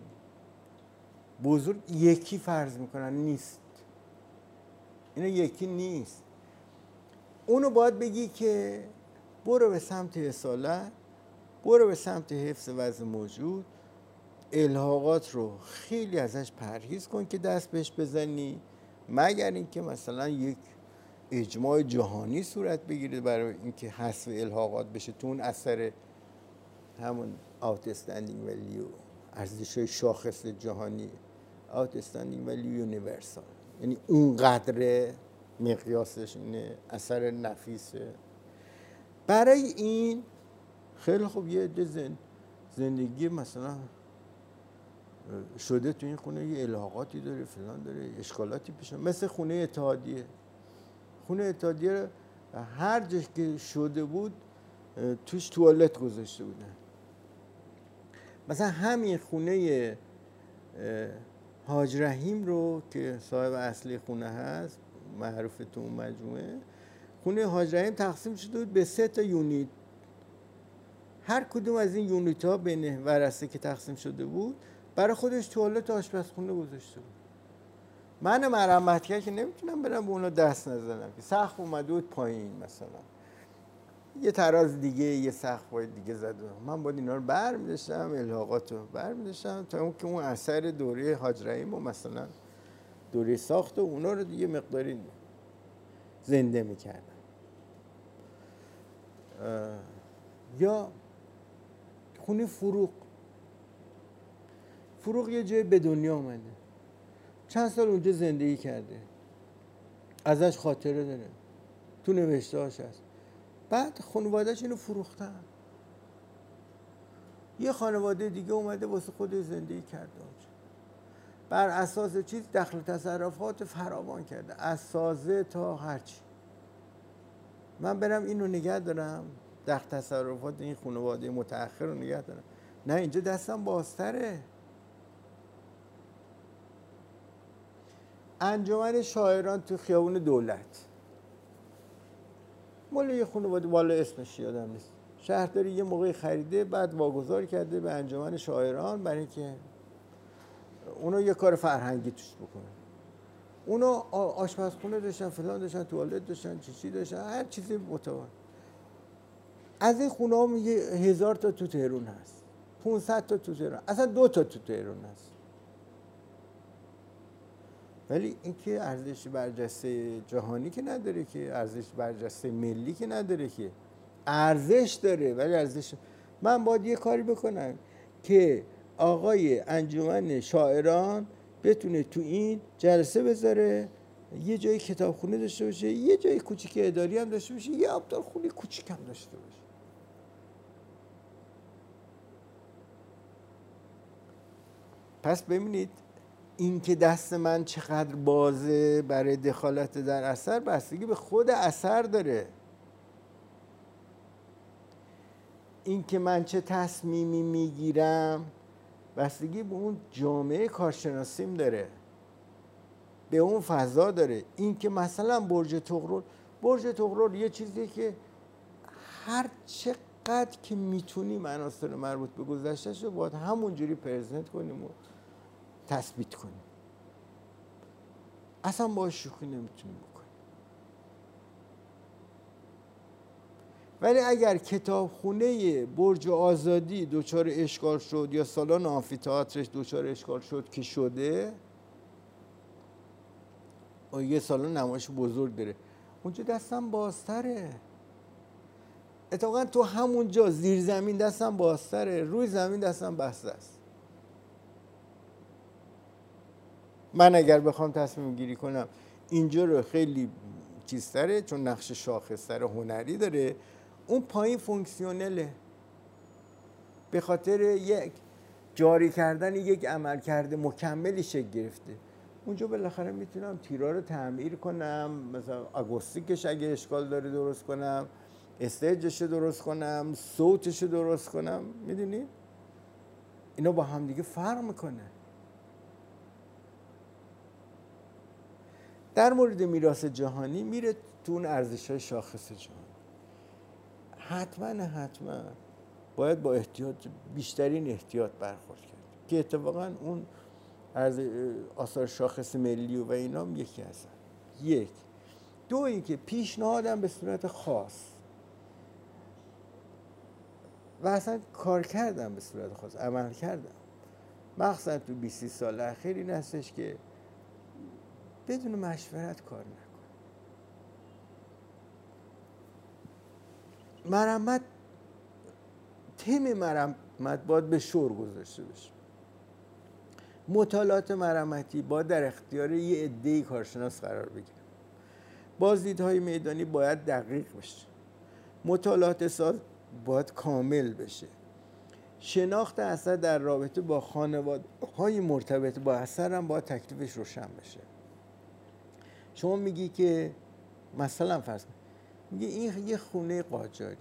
بزرگ یکی فرض میکنن، نیست. اینا یکی نیست. اونو باید بگی که برو به سمت اصالت، برو به سمت حفظ وضع موجود، الحاقات رو خیلی ازش پرهیز کن که دست بهش بزنی، مگر اینکه مثلا یک اجماع جهانی صورت بگیره برای اینکه حذف الحاقات بشه تو اون اثر همون outstanding value، ارزش‌های شاخص جهانی outstanding value universal، یعنی اون قدر مقیاسش اینه، اثر نفیسه. برای این خیلی خوب یه عده زندگی مثلا شده تو این خونه، یه الحاقاتی داره، فلان داره، اشکالاتی پیش میاد، مثل خونه اتحادیه. خونه اتحادیه هر جا که شده بود توش توالت گذاشته بودن. مثلا همین خونه حاج رحیم رو که صاحب اصلی خونه هست، معروف تو اون مجموعه، خونه حاج رحیم تقسیم شده بود به 3 تا یونیت. هر کدوم از این یونیت ها بین ورثه که تقسیم شده بود برای خودش توالت و آشپزخونه گذاشته بود. من مرمتگر که نمیتونم برم به اونا دست نزنم که سقف اومده بود پایین، مثلا یه تراز دیگه یه سقف دیگه زده، من باید اینا رو برمی‌داشتم، الحاقات رو برمی‌داشتم تا اون که اون اثر دوره حاج رحیم و مثلا دوره ساخت و اونا رو دیگه مقداری زنده میکردم. یا خونه فروغ یه جای به دنیا اومده، چند سال اونجا زندگی کرده، ازش خاطره داره، تو نوشته‌هاش هست. بعد خانواده‌اش اینو فروختن، یه خانواده دیگه اومده واسه خودش زندگی کرده اونجا، بر اساس چیز دخل تصرفات فراوان کرده، از سازه تا هرچی. من برم اینو نگه دارم، دخل تصرفات این خانواده متأخر رو نگه دارم؟ نه، اینجا دستم بازتره. انجمن شاعران تو خیابون دولت مال یه خانواده، والا اسمش یادم نیست، شهرداری یه موقعی خریده، بعد واگذار کرده به انجمن شاعران برای اینکه اونا یه کار فرهنگی توش بکنن. اونا آشپزخونه داشتن، فلان داشتن، توالت داشتن، چی داشتن، هر چیزی متوازی. از این خونه هم 1000 تا تو تهران هست، 500 تا تو تهران، اصلا 2 تا تو تهران هست. ولی اینکه ارزش برجسته جهانی که نداره، که ارزش برجسته ملی که نداره، که ارزش داره ولی ارزش. من باید یه کاری بکنم که آقای انجمن شاعران بتونه تو این جلسه بذاره، یه جای کتابخونه داشته باشه، یه جای کوچیک اداری هم داشته باشه، یه آبدارخونه کوچیک هم داشته باشه. پس ببینید این که دست من چقدر بازه برای دخالت در اثر بستگی به خود اثر داره. این که من چه تصمیمی میگیرم بستگی به اون جامعه کارشناسیم داره، به اون فضا داره. این که مثلا برج طغرل یه چیزی که هر چقدر که میتونیم عناصر مربوط به گذشته‌اش رو باید همونجوری پرزنت کنیم و تثبیت کنیم، اصلا باهاش شوخی نمیتونیم بکنیم. ولی اگر کتابخونه برج آزادی دچار اشکال شد یا سالن آمفی‌تئاترش دچار اشکال شد که شده، و یه سالن نمایش بزرگ داره، اونجا دستم بازتره. اتفاقا تو همونجا زیر زمین دستم بازتره، روی زمین دستم بسته است. من اگر بخوام تصمیم گیری کنم اینجا رو خیلی چیزتره، چون نقش شاخص‌تر هنری داره، اون پایین فونکسیونله، به خاطر یک جاری کردن یک عملکرد مکملی شکل گرفته. اونجا بالاخره میتونم تیرا رو تعمیر کنم، مثلا آگوستیکش اگه اشکال داره درست کنم، استیجش رو درست کنم، صوتش رو درست کنم. میدونی اینا با هم دیگه فرق میکنه. در مورد میراث جهانی میره تو اون ارزش‌های شاخص جهانی. حتما باید با بیشترین احتیاط برخورد کرد که اتفاقا اون آثار شاخص ملی و اینا هم یکی هستن. یک. دو اینکه پیشنهادم به صورت خاص و اصلا کار کردم به صورت خاص، عمل کردم، مخصوصا تو 20 سال اخیر این هستش که بدون مشورت کار نکن. مرمت، تم مرمت باید به شور گذاشته بشه. مطالعات مرمتی باید در اختیار یه عده‌ای کارشناس قرار بگیره. بازدیدهای میدانی باید دقیق بشه. مطالعات ساز باید کامل بشه. شناخت اثر در رابطه با خانواده‌های مرتبط با اثر هم باید تکلیفش روشن بشه. شما میگی که مثلا فرض کن میگه این یه خونه قاجاری،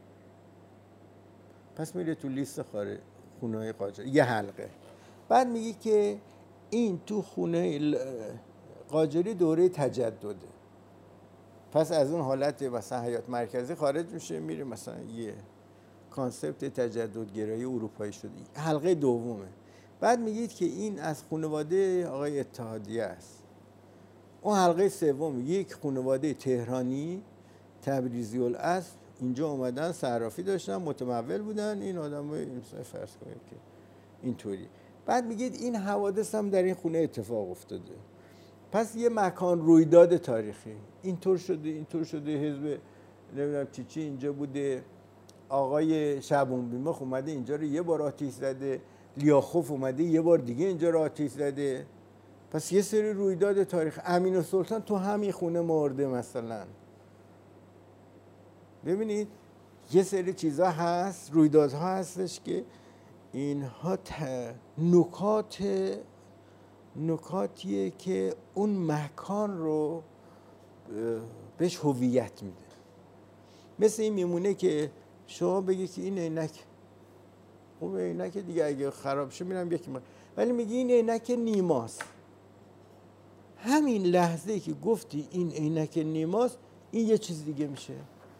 پس میره تو لیست خونه قاجاری، یه حلقه. بعد میگه که این تو خونه قاجاری دوره تجدده، پس از اون حالت مثلا حیات مرکزی خارج میشه، میره مثلا یه کانسپت تجددگرایی اروپایی شده. حلقه دومه. بعد میگید که این از خانواده آقای اتحادیه است. اون حلقه سوم یک خانواده تهرانی تبریزی الاصل اینجا اومدن، صرافی داشتن، متمول بودن، این آدمای فرض کنید که اینطوری. بعد میگید این حوادث هم در این خونه اتفاق افتاده. پس یه مکان، رویداد تاریخی اینطور شده، حزب نمیدونم چی اینجا بوده، آقای شعبان بیمخ اومده اینجا رو یه بار آتیش زده، لیاخوف اومده یه بار دیگه اینجا رو آتیش زده. پس یه سری رویداد تاریخ. امین‌السلطان تو همین خونه مرده مثلا. ببینید یه سری چیزا هست، رویدادها هستش که اینها نکاتیه که اون مکان رو بهش هویت میده. مثل این میمونه که شما بگی که این عینک، خب عینک دیگه اگه خراب شه میرم یکی ولی میگی این عینک نیماست. همین لحظه که گفتی این عینک نیماست، این یه چیز دیگه میشه.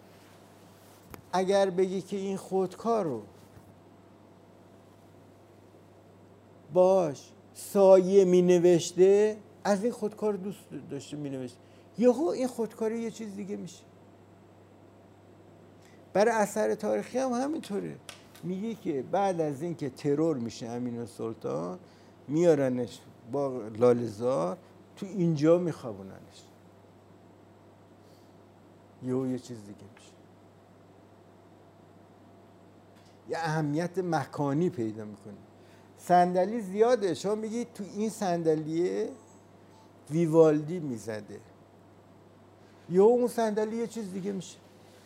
اگر بگی که این خودکار رو باش سایه می نوشته، از این خودکار دوست داشته می نوشته، یهو این خودکاری یه چیز دیگه میشه. برای اثر تاریخی هم همینطوره. میگه که بعد از این که ترور میشه امین‌السلطان، میارنش با لاله‌زار تو اینجا میخوابوننش، یهو یه چیز دیگه میشه، یه اهمیت مکانی پیدا میکنه. صندلی زیاده، شما میگید تو این صندلیه ویوالدی میزده، یهو اون صندلی یه چیز دیگه میشه.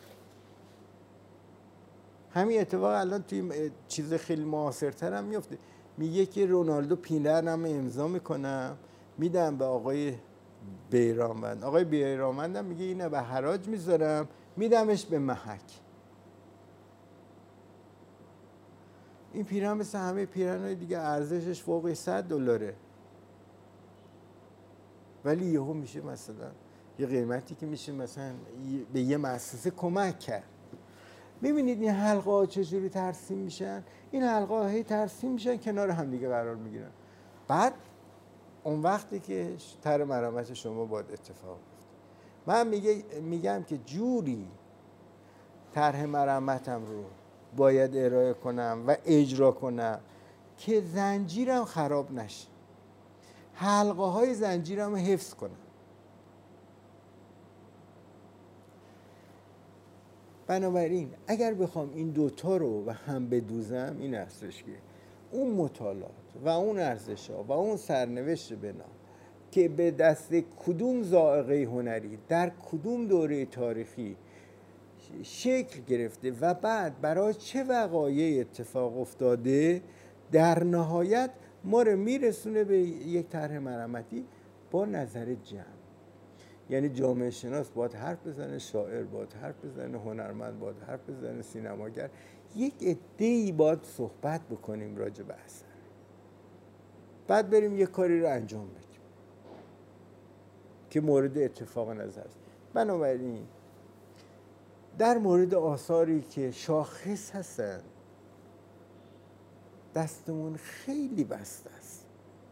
همین اتفاق الان توی چیز خیلی معاصرتر هم میفته. میگه که رونالدو پینرم امضا میکنم میدم به آقای بیرانوند، آقای بیرانوند هم میگه اینه به حراج میذارم میدمش به محک. این پیرن مثل همه پیرن‌های دیگه ارزشش فوق $100، ولی یهو میشه مثلا یه قیمتی که میشه مثلا به یه مؤسسه کمک کرد. ببینید این حلقه ها چجوری ترسیم میشن. این حلقه ها هی ترسیم میشن، کنار هم دیگه قرار میگیرن. بعد اون وقتی که طرح مرامت شما باید اتفاق بیفته. من میگم که جوری طرح مرامتم رو باید ارائه کنم و اجرا کنم که زنجیرم خراب نشه، حلقه های زنجیرم رو حفظ کنم. بنابراین اگر بخوام این دوتا رو و هم بدوزم، این هستش که اون مطالعات و اون ارزش‌ها و اون سرنوشت بنا که به دست کدوم ذائقه هنری در کدوم دوره تاریخی شکل گرفته و بعد برای چه وقایعی اتفاق افتاده، در نهایت ما رو میرسونه به یک طرح مرامتی با نظر جمع. یعنی جامعه شناس باید حرف بزنه، شاعر باید حرف بزنه، هنرمند باید حرف بزنه، سینماگر، یک عده‌ای باید صحبت بکنیم راجع به اثر، بعد بریم یک کاری رو انجام بدیم که مورد اتفاق نظر است. بنابراین در مورد آثاری که شاخص هستن دستمون خیلی بسته است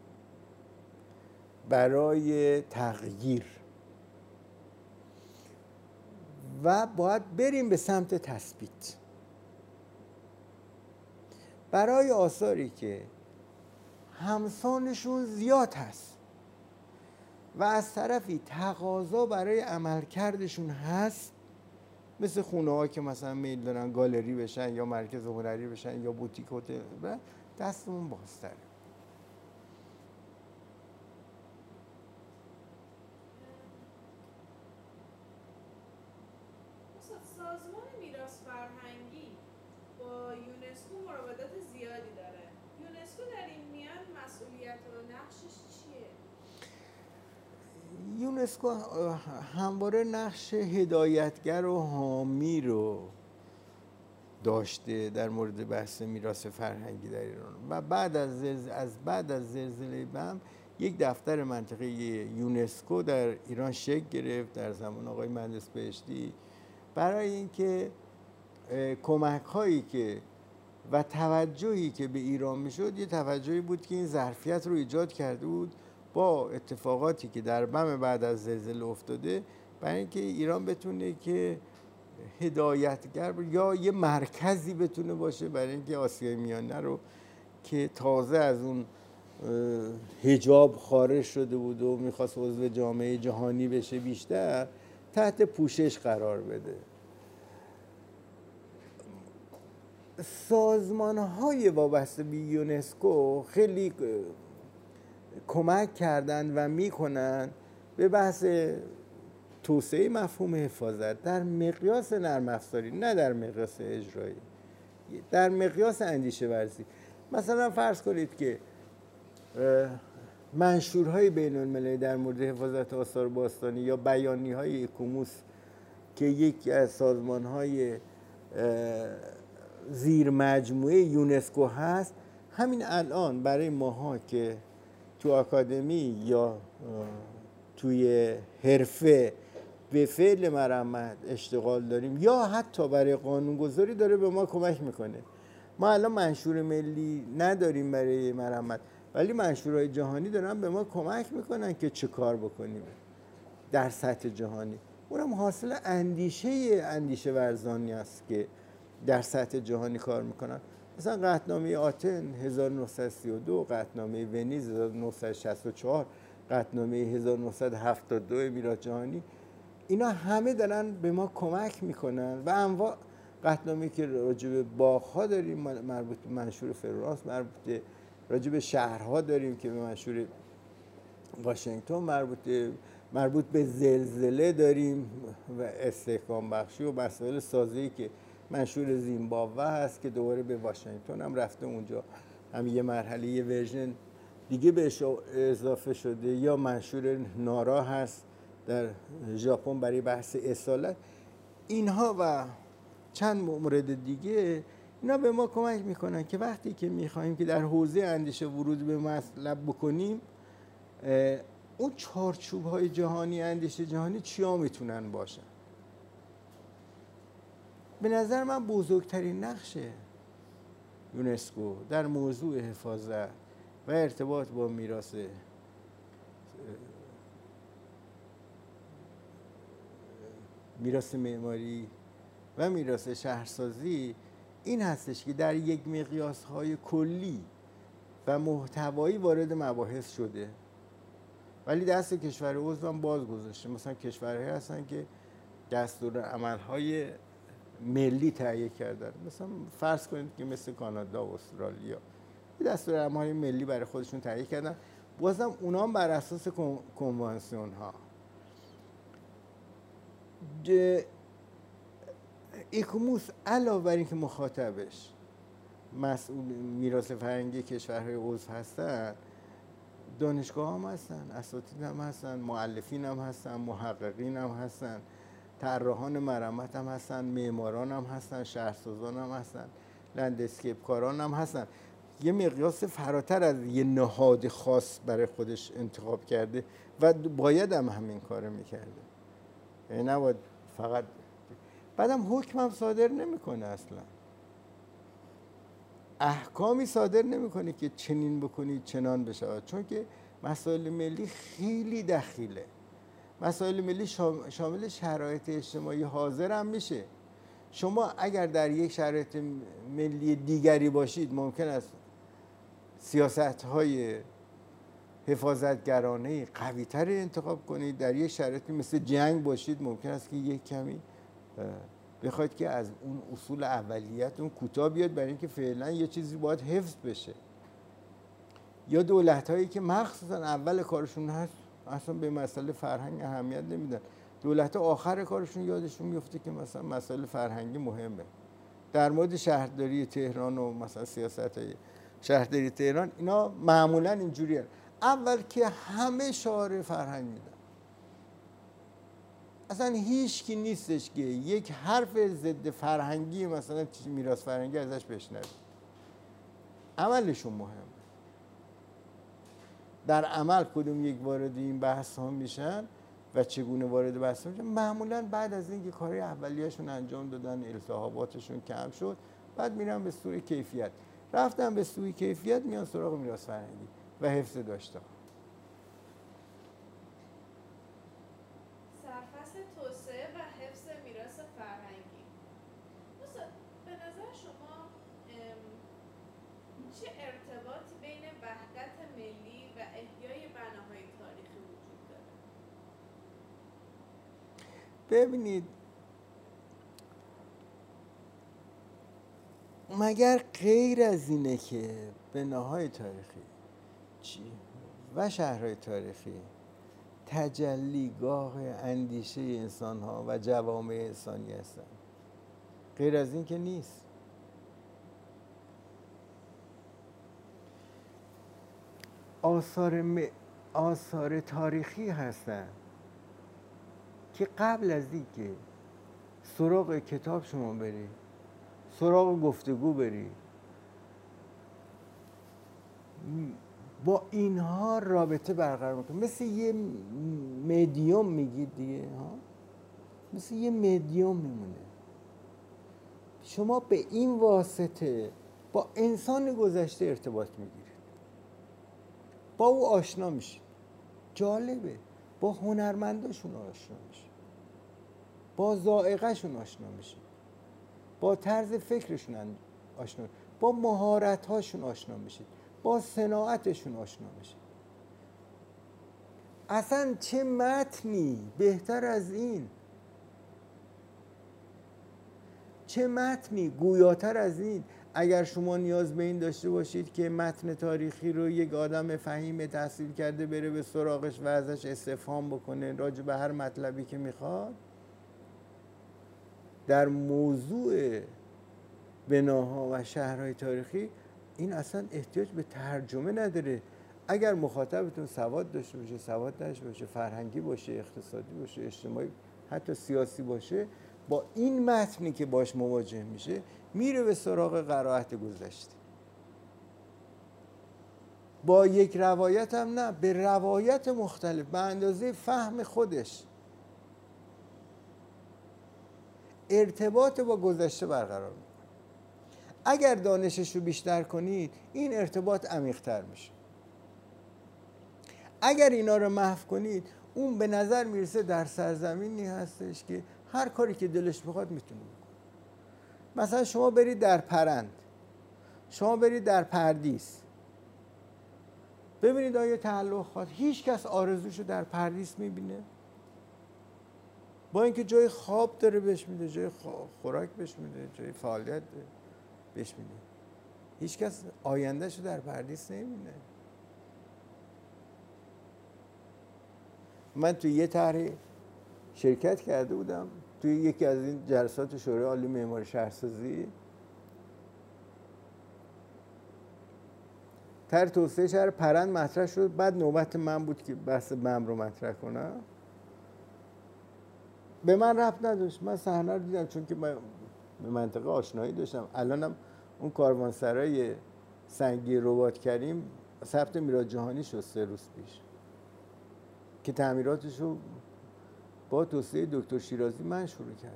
برای تغییر و باید بریم به سمت تثبیت. برای آثاری که همسانشون زیاد هست و از طرفی تقاضا برای عملکردشون هست، مثل خونه ها که مثلا میل دارن گالری بشن یا مرکز هنری بشن یا بوتیک هتل، دستمون بازتره. سازمان میراث فرهنگی با یونسکو مراودات زیادی داره. یونسکو در این میان مسئولیت و نقشش چیه؟ یونسکو همواره نقش هدایتگر و حامی رو داشته در مورد بحث میراث فرهنگی در ایران و بعد از زلزله بم یک دفتر منطقه یونسکو در ایران شکل گرفت در زمان آقای مهندس بهشتی برای اینکه کمک هایی که و توجهی که به ایران میشد یه توجهی بود که این ظرفیت رو ایجاد کرده بود با اتفاقاتی که در بم بعد از زلزله افتاده برای اینکه ایران بتونه که هدایتگر یا یه مرکزی بتونه باشه برای اینکه آسیای میانه رو که تازه از اون حجاب خارج شده بود و میخواست عضو جامعه جهانی بشه بیشتر تحت پوشش قرار بده. سازمان‌های وابسته به یونسکو خیلی کمک کردن و میکنن به بحث توسعه مفهوم حفاظت در مقیاس نرم افزاری، نه در مقیاس اجرایی، در مقیاس اندیشه ورزی. مثلا فرض کنید که منشورهای بین المللی در مورد حفاظت آثار باستانی یا بیانیه‌های اکوموس که یکی از سازمان‌های زیر مجموعه یونسکو هست، همین الان برای ماها که تو آکادمی یا توی حرفه به فعل مرمت اشتغال داریم یا حتی برای قانونگذاری داره به ما کمک میکنه. ما الان منشور ملی نداریم برای مرمت ولی منشورهای جهانی دارن به ما کمک میکنن که چه کار بکنیم در سطح جهانی. اونم حاصل اندیشه ورزانی است که در سطح جهانی کار میکنن. مثلا قطعنامه آتن 1932، قطعنامه ونیز 1964، قطعنامه 1972 میراث جهانی، اینا همه دارن به ما کمک میکنن و انواع قطعنامه که راجع به باغ‌ها داریم مربوط به منشور فرانس، راجع به شهرها داریم که به منشور واشنگتن مربوط به زلزله داریم و استحکام بخشی و مسائل سازی که منشور زیمبابوه هست که دوباره به واشنگتن هم رفته، اونجا هم یه مرحله یه ورژن دیگه بهش اضافه شده، یا منشور نارا هست در ژاپن برای بحث اصالت. اینها و چند مورد دیگه اینا به ما کمک میکنن که وقتی که میخوایم که در حوزه اندیشه ورود به مطلب بکنیم اون چارچوب‌های جهانی اندیشه جهانی چیا میتونن باشن. به نظر من بزرگترین نقش یونسکو در موضوع حفاظت و ارتباط با میراث معماری و میراث شهرسازی این هستش که در یک مقیاس‌های کلی و محتوایی وارد مباحث شده ولی دست کشور عضو هم باز گذاشته. مثلا کشورهایی هستن که دستورالعمل‌های ملی تهیه کردن، مثلا فرض کنید که مثل کانادا و استرالیا دستورالعمل‌های ملی برای خودشون تهیه کردن، بازم اونا هم بر اساس کنوانسیون ها. اکوموس علاوه بر اینکه مخاطبش مسئول میراث فرهنگی کشورهای عضو هستن، دانشگاه هم هستن، اساتید هم هستن، مؤلفین هم هستن، محققین هم هستن، طراحان مرمت هم هستن، معماران هم هستن، شهرسازان هم هستن، لندسکیپ کاران هم هستن. یه مقیاس فراتر از یه نهاد خاص برای خودش انتخاب کرده و باید هم همین کارو میکرده، یعنی نباید فقط. بعدم حکم هم صادر نمیکنه، اصلا احکامی صادر نمیکنه که چنین بکنید چنان بشود، چون که مسائل ملی خیلی دخیله. مسائل ملی شامل شرایط اجتماعی حاضر هم میشه. شما اگر در یک شرایط ملی دیگری باشید ممکن است سیاست‌های حفاظتگرانه قوی‌تر انتخاب کنید، در یک شرایطی مثل جنگ باشید ممکن است که یک کمی بخواید که از اون اصول اولیتون کوتاه بیاد برای اینکه فعلا یه چیزی باید حفظ بشه. یا دولت‌هایی که مخصوصا اول کارشون هست اصلا به مسئله فرهنگ اهمیت نمیدن، دولت‌ها آخر کارشون یادشون میفته که مثلا مسئله فرهنگی مهمه. در مورد شهرداری تهران و مثلا سیاست‌های شهرداری تهران اینا معمولا اینجوریه، اول که همه شعار فرهنگ میدن، اصلا هیچ کی نیستش که یک حرف ضد فرهنگی مثلا میراث فرهنگی ازش بشنوه. عملشون مهمه. در عمل کدوم یک وارد این بحث ها میشن و چگونه وارد بحث میشن؟ معمولا بعد از اینکه کارهای اولیه‌شون انجام دادن، التهاباتشون کم شد، بعد میرن به سوی کیفیت. رفتن به سوی کیفیت، میان سراغ میراث فرهنگی و حفظ داشته. سرفصل توسعه و حفظ میراث فرهنگی. به نظر شما چه ارتباطی بین وحدت ملی و احیای بناهای تاریخی وجود داره؟ ببینید، مگر غیر از اینه که بناهای تاریخی و شهرهای تاریخی تجلیگاه اندیشه انسان‌ها و جوامع انسانی هستند؟ غیر از این که نیست. آثار تاریخی هستند که قبل از اینکه سراغ کتاب شما بری، سراغ گفتگو بری، با اینها رابطه برقرار میکنه. مثل یه مدیوم میگید دیگه ها، مثل یه مدیوم میمونه. شما به این واسطه با انسان گذشته ارتباط میگیرید، با او آشنا میشید. جالبه، با هنرمنداشون آشنا میشید، با ذائقه‌شون آشنا میشید، با طرز فکرشون آشنا میشید، با مهارت‌هاشون آشنا میشید، با صناعتشون آشنا میشید. اصلا چه متنی بهتر از این؟ چه متنی گویاتر از این؟ اگر شما نیاز به این داشته باشید که متن تاریخی رو یک آدم فهیم تحصیل کرده بره به سراغش و ازش استفهام بکنه راجع به هر مطلبی که میخواد، در موضوع بناها و شهرهای تاریخی این اصلا احتیاج به ترجمه نداره. اگر مخاطبتون سواد داشته باشه، سواد داشته باشه، فرهنگی باشه، اقتصادی باشه، اجتماعی، حتی سیاسی باشه، با این متنی که باش مواجه میشه میره به سراغ قرائت گذشته. با یک روایت هم نه، به روایت مختلف به اندازه فهم خودش ارتباط با گذشته برقرار میکنه. اگر دانشش رو بیشتر کنید این ارتباط عمیق‌تر میشه. اگر اینا رو محو کنید اون به نظر میرسه در سرزمینی هستش که هر کاری که دلش بخواد میتونه بکنه. مثلا شما برید در پرند، شما برید در پردیس، ببینید آیا تعلق خواهد. هیچ کس آرزوشو در پردیس میبینه؟ با اینکه جای خواب داره بهش میده، جای خوراک بهش میده، جای فعالیت بهش میده، هیچ کس آیندهشو در پردیس نمیبینه. من توی یه طرح شرکت کرده بودم توی یکی از این جلسات شورای عالی معماری شهرسازی. طرح توسعه شهر پرند مطرح شد، بعد نوبت من بود که بحث بم رو مطرح کنم. به من ربط نداشت، من صحنه رو دیدم چون که من به منطقه آشنایی داشتم. الانم اون کاروانسرای سنگی رباط کریم ثبت میراث جهانی شد 3 روز پیش که تعمیراتش رو با توسعه دکتر شیرازی من شروع کردم.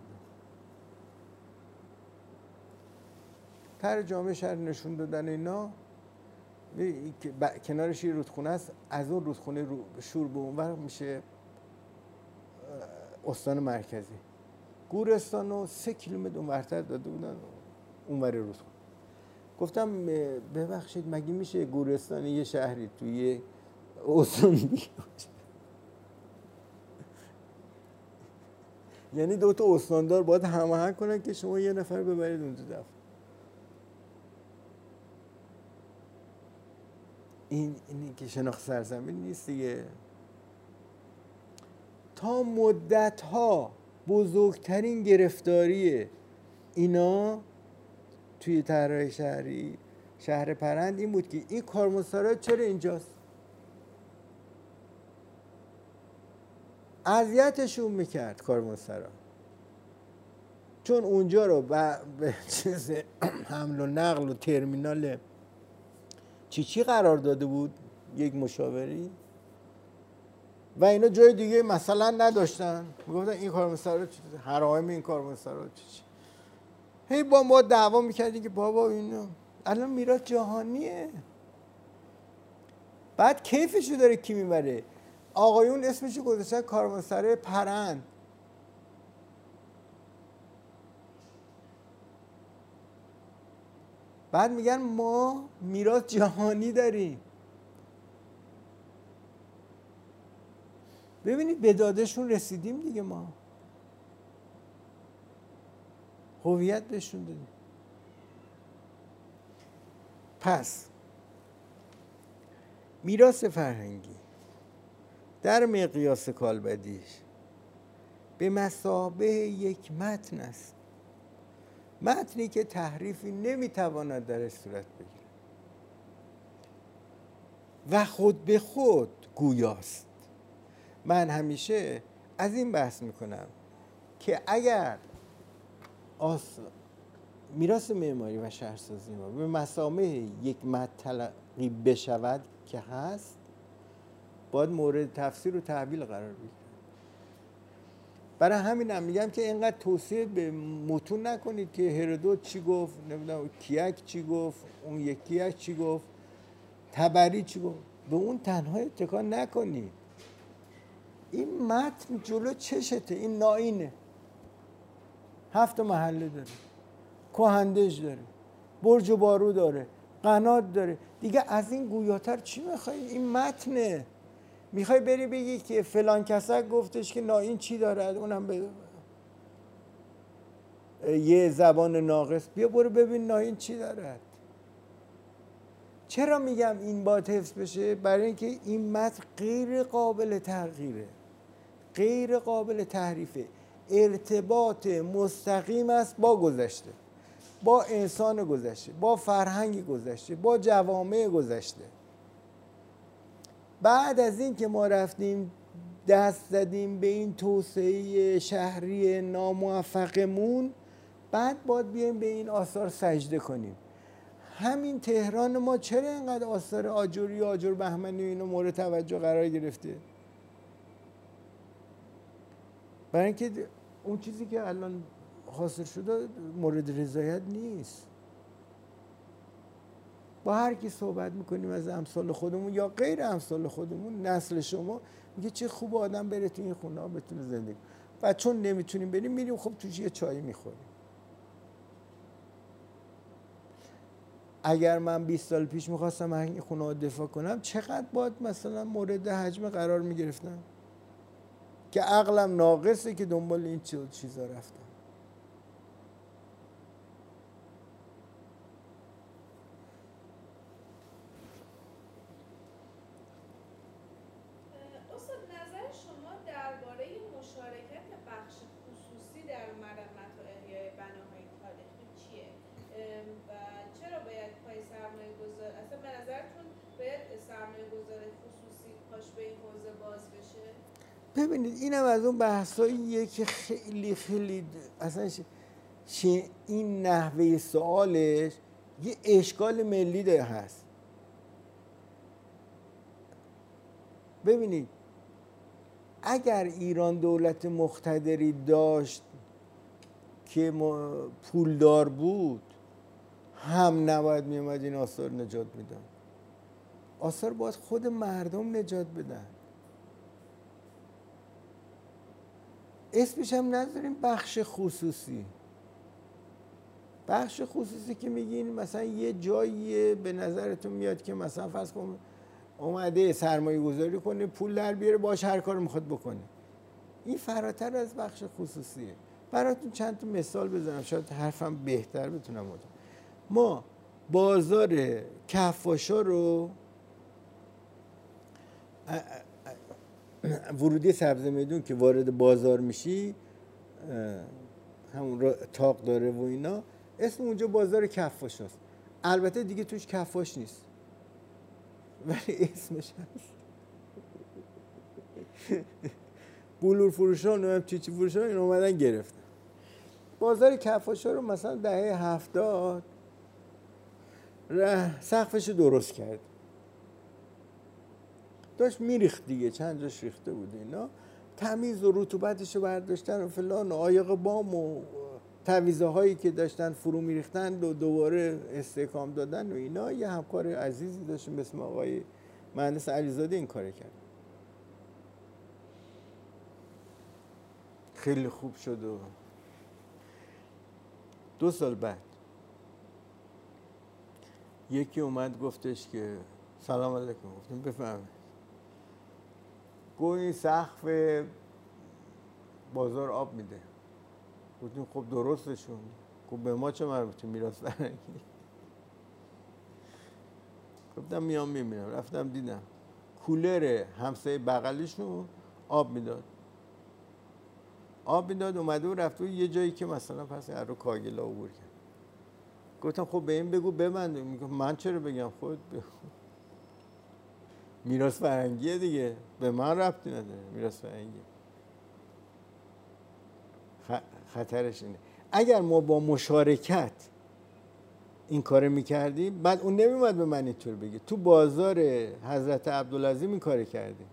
طرح جامعه شهر نشون دادن اینا، کنارش یه رودخونه است، از اون رودخونه شور به اونور میشه استان مرکزی. گورستان رو 3 کیلومتر اونورتر داده بودن اونور رودخونه. گفتم ببخشید مگه میشه گورستان یه شهری توی استان بیاد؟ یعنی 2 تا استاندار باید هماهنگ کنن که شما یه نفر ببرید اونجا دفع. این که شناخت سرزمین نیست دیگه. تا مدت‌ها بزرگترین گرفتاری اینا توی طرح شهری شهر پرند این بود که این کاروانسرا چرا اینجاست؟ اذیتشون میکرد کاروانسرا، چون اونجا رو به چیز حمل و نقل و ترمینال چی قرار داده بود یک مشاوری و اینا جای دیگه مثلا نداشتن، میگفتن این کاروانسرا حرائم این کاروانسرا چی. هی با ما دعوا میکردیم که بابا اینو الان میراث جهانیه، بعد کیفشو داره کی میبره؟ آقایون اسمشو گذاشتن کاروانسرای پرند. بعد میگن ما میراث جهانی داریم. ببینید به دادشون رسیدیم دیگه، ما هویت بهشون دادیم. پس میراث فرهنگی در مقیاس کالبدیش به مثابه یک متن است، متنی که تحریفی نمیتواند درش صورت بگیرد و خود به خود گویاست. من همیشه از این بحث میکنم که اگر میراث معماری و شهرسازی ما به مثابه یک متن تلقی بشود که هست، باید مورد تفسیر و تحویل قرار بگیره. برای همین میگم که اینقدر توصیه به متون نکنید که هرودوت چی گفت، نمیدونم کیک چی گفت، اون یکی چی گفت، تبری چی گفت، به اون تنها اتکا نکنید. این متن جلو چشته، این ناینه، 7 محله داره، کهندج داره، برج و بارو داره، قنات داره، دیگه از این گویاتر چی میخوای؟ این متنه. میخوای بری بگی که فلان کسک گفتش که ناین چی دارد، اونم به یه زبان ناقص، بیا برو ببین ناین چی دارد. چرا میگم این باید حفظ بشه؟ برای اینکه این متن غیر قابل تغییره، غیر قابل تحریفه، ارتباط مستقیم است با گذشته، با انسان گذشته، با فرهنگ گذشته، با جوامع گذشته. بعد از این که ما رفتیم دست زدیم به این توسعه شهری ناموفقمون، بعد باید بیایم به این آثار سجده کنیم. همین تهران ما چرا اینقدر آثار آجوری و آجر بهمنی و اینو مورد توجه قرار گرفته؟ برای اینکه اون چیزی که الان حاصل شده مورد رضایت نیست. با هر کی صحبت میکنیم از امثال خودمون یا غیر امثال خودمون، نسل شما میگه چه خوب آدم بره تو این خونه ها بتونه زندگی، و چون نمیتونیم بریم میریم خب توش یه چایی میخوریم. اگر من 20 سال پیش میخواستم از این خونه ها دفاع کنم، چقدر باید مثلا مورد حجم قرار میگرفتم که عقلم ناقصه که دنبال این چیزا رفتم. استاد نظر شما درباره مشارکت بخش خصوصی در مرمت و احیای بناهای تاریخی چیه؟ و چرا باید پای سرمایه گذار، اصلا به نظرتون باید سرمایه گذار خصوصی پاش به این حوزه باز بشه؟ ببینید اینم از اون بحثاییه که خیلی خیلی اصلا این نحوه سوالش یه اشکال ملی ده هست. ببینید اگر ایران دولت مقتدری داشت که پولدار بود، هم نباید میومد این آثار نجات میدن. آثار باید خود مردم نجات بدن. اسمش هم نذاریم بخش خصوصی. بخش خصوصی که میگین مثلا یه جایی به نظرتون میاد که مثلا فرض کن اومده سرمایه گذاری کنه، پول در بیاره، باش هر کار میخواد بکنه. این فراتر از بخش خصوصیه. براتون چند تا مثال بزنم شاید حرفم بهتر بتونم بزنم. ما بازار کفاشا رو ورودی سبز میدون که وارد بازار میشی، همون تاق داره و اینا، اسم اونجا بازار کفاشاست. البته دیگه توش کفاش نیست ولی اسمش هست. بلور فروشان و چیچی فروشان این اومدن گرفتن. بازار کفاشا رو مثلا دهه 70 سقفش درست کرد، داشت میریخت دیگه، چند جاش ریخته بود اینا، تمیز و رطوبتش رو برداشتن و فلان و عایق بام و تعویضه هایی که داشتن فرو میریختن و دوباره استحکام دادن و اینا. یه همکار عزیزی داشتیم به اسم آقای مهندس علیزاده این کار کرد، خیلی خوب شد. و 2 سال بعد یکی اومد گفتش که سلام علیکم، گفتم بفهمید، گویی سقف بازار آب میده. گفتیم خب درستشون، خب به ما چه مربوطه، میراث فرهنگی. گفتم میام میبینم. رفتم دیدم کولر همسایه بغلیشون آب میداد اومده و رفته یه جایی که مثلا پس رو کاگلا عبور کرد. گفتم خب به این بگو ببنده. میگه من چرا بگم، خود بگو، میراث فرهنگیه دیگه، به من ربطی نداره، میراث فرهنگی. خطرش اینه اگر ما با مشارکت این کار میکردیم، بعد اون نمیومد به من اینطور بگه. تو بازار حضرت عبدالعظیم این کار کردیم.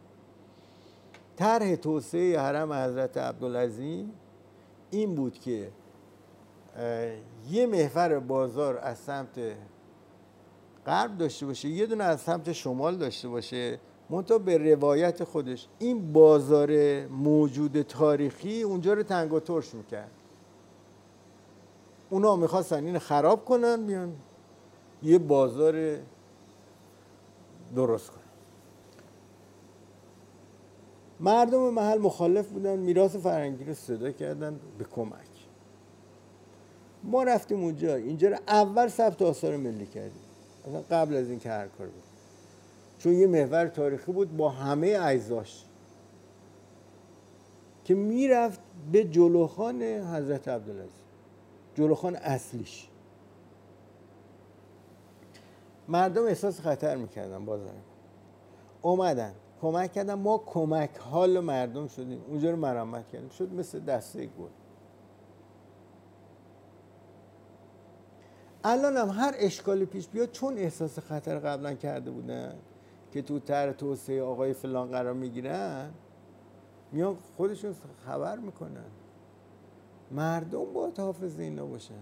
طرح توسعه حرم حضرت عبدالعظیم این بود که یه محور بازار از سمت غرب داشته باشه، یه دونه از سمت شمال داشته باشه، منتها به روایت خودش این بازار موجود تاریخی اونجا رو تنگ و ترش میکرد. اونا میخواستن این خراب کنن، بیان یه بازار درست کنن. مردم محل مخالف بودن، میراث فرهنگی رو صدا کردن به کمک. ما رفتیم اونجا، اینجا رو اول ثبت آثار ملی کردیم، اصلا قبل از این که هر کار بود، چون یه محور تاریخی بود با همه اجزاش که میرفت به جلوخان حضرت عبدالعزیز، جلوخان اصلیش. مردم احساس خطر میکردن، بازار اومدن کمک کردن، ما کمک حال مردم شدیم، اونجا رو مرمت کردیم، شد مثل دسته گل. الان هم هر اشکالی پیش بیاد، چون احساس خطر قبلا کرده بودن که تو طرح توسعه آقای فلان قرار میگیرن، میان خودشون خبر میکنن. مردم باید حافظ اینا باشن.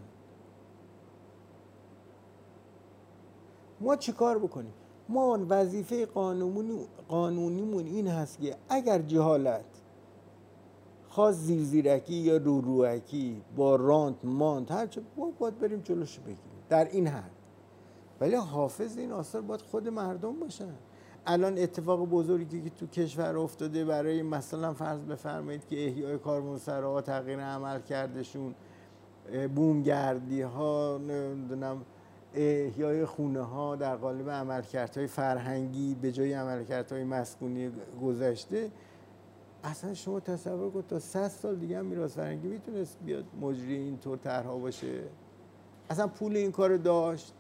ما چی کار بکنیم؟ ما وظیفه قانونیمون این هست که اگر جهالت، خاص زیرزیرکی یا روروکی با رانت مانت هرچه، باید بریم جلوشو بگیریم در این حد. ولی حافظ این آثار باید خود مردم باشن. الان اتفاق بزرگی که تو کشور افتاده برای مثلا فرض بفرمایید که احیای کاروانسراها، تغییر عمل کردشون، بومگردی ها، نمیدونم احیای خونه ها در قالب عملکردهای فرهنگی به جای عملکردهای مسکونی گذشته. اصلا شما تصور کن تا 100 سال دیگه هم میراث فرهنگی میتونست بیاد مجری اینطور طرح‌ها باشه، اصلا پول این کار داشت.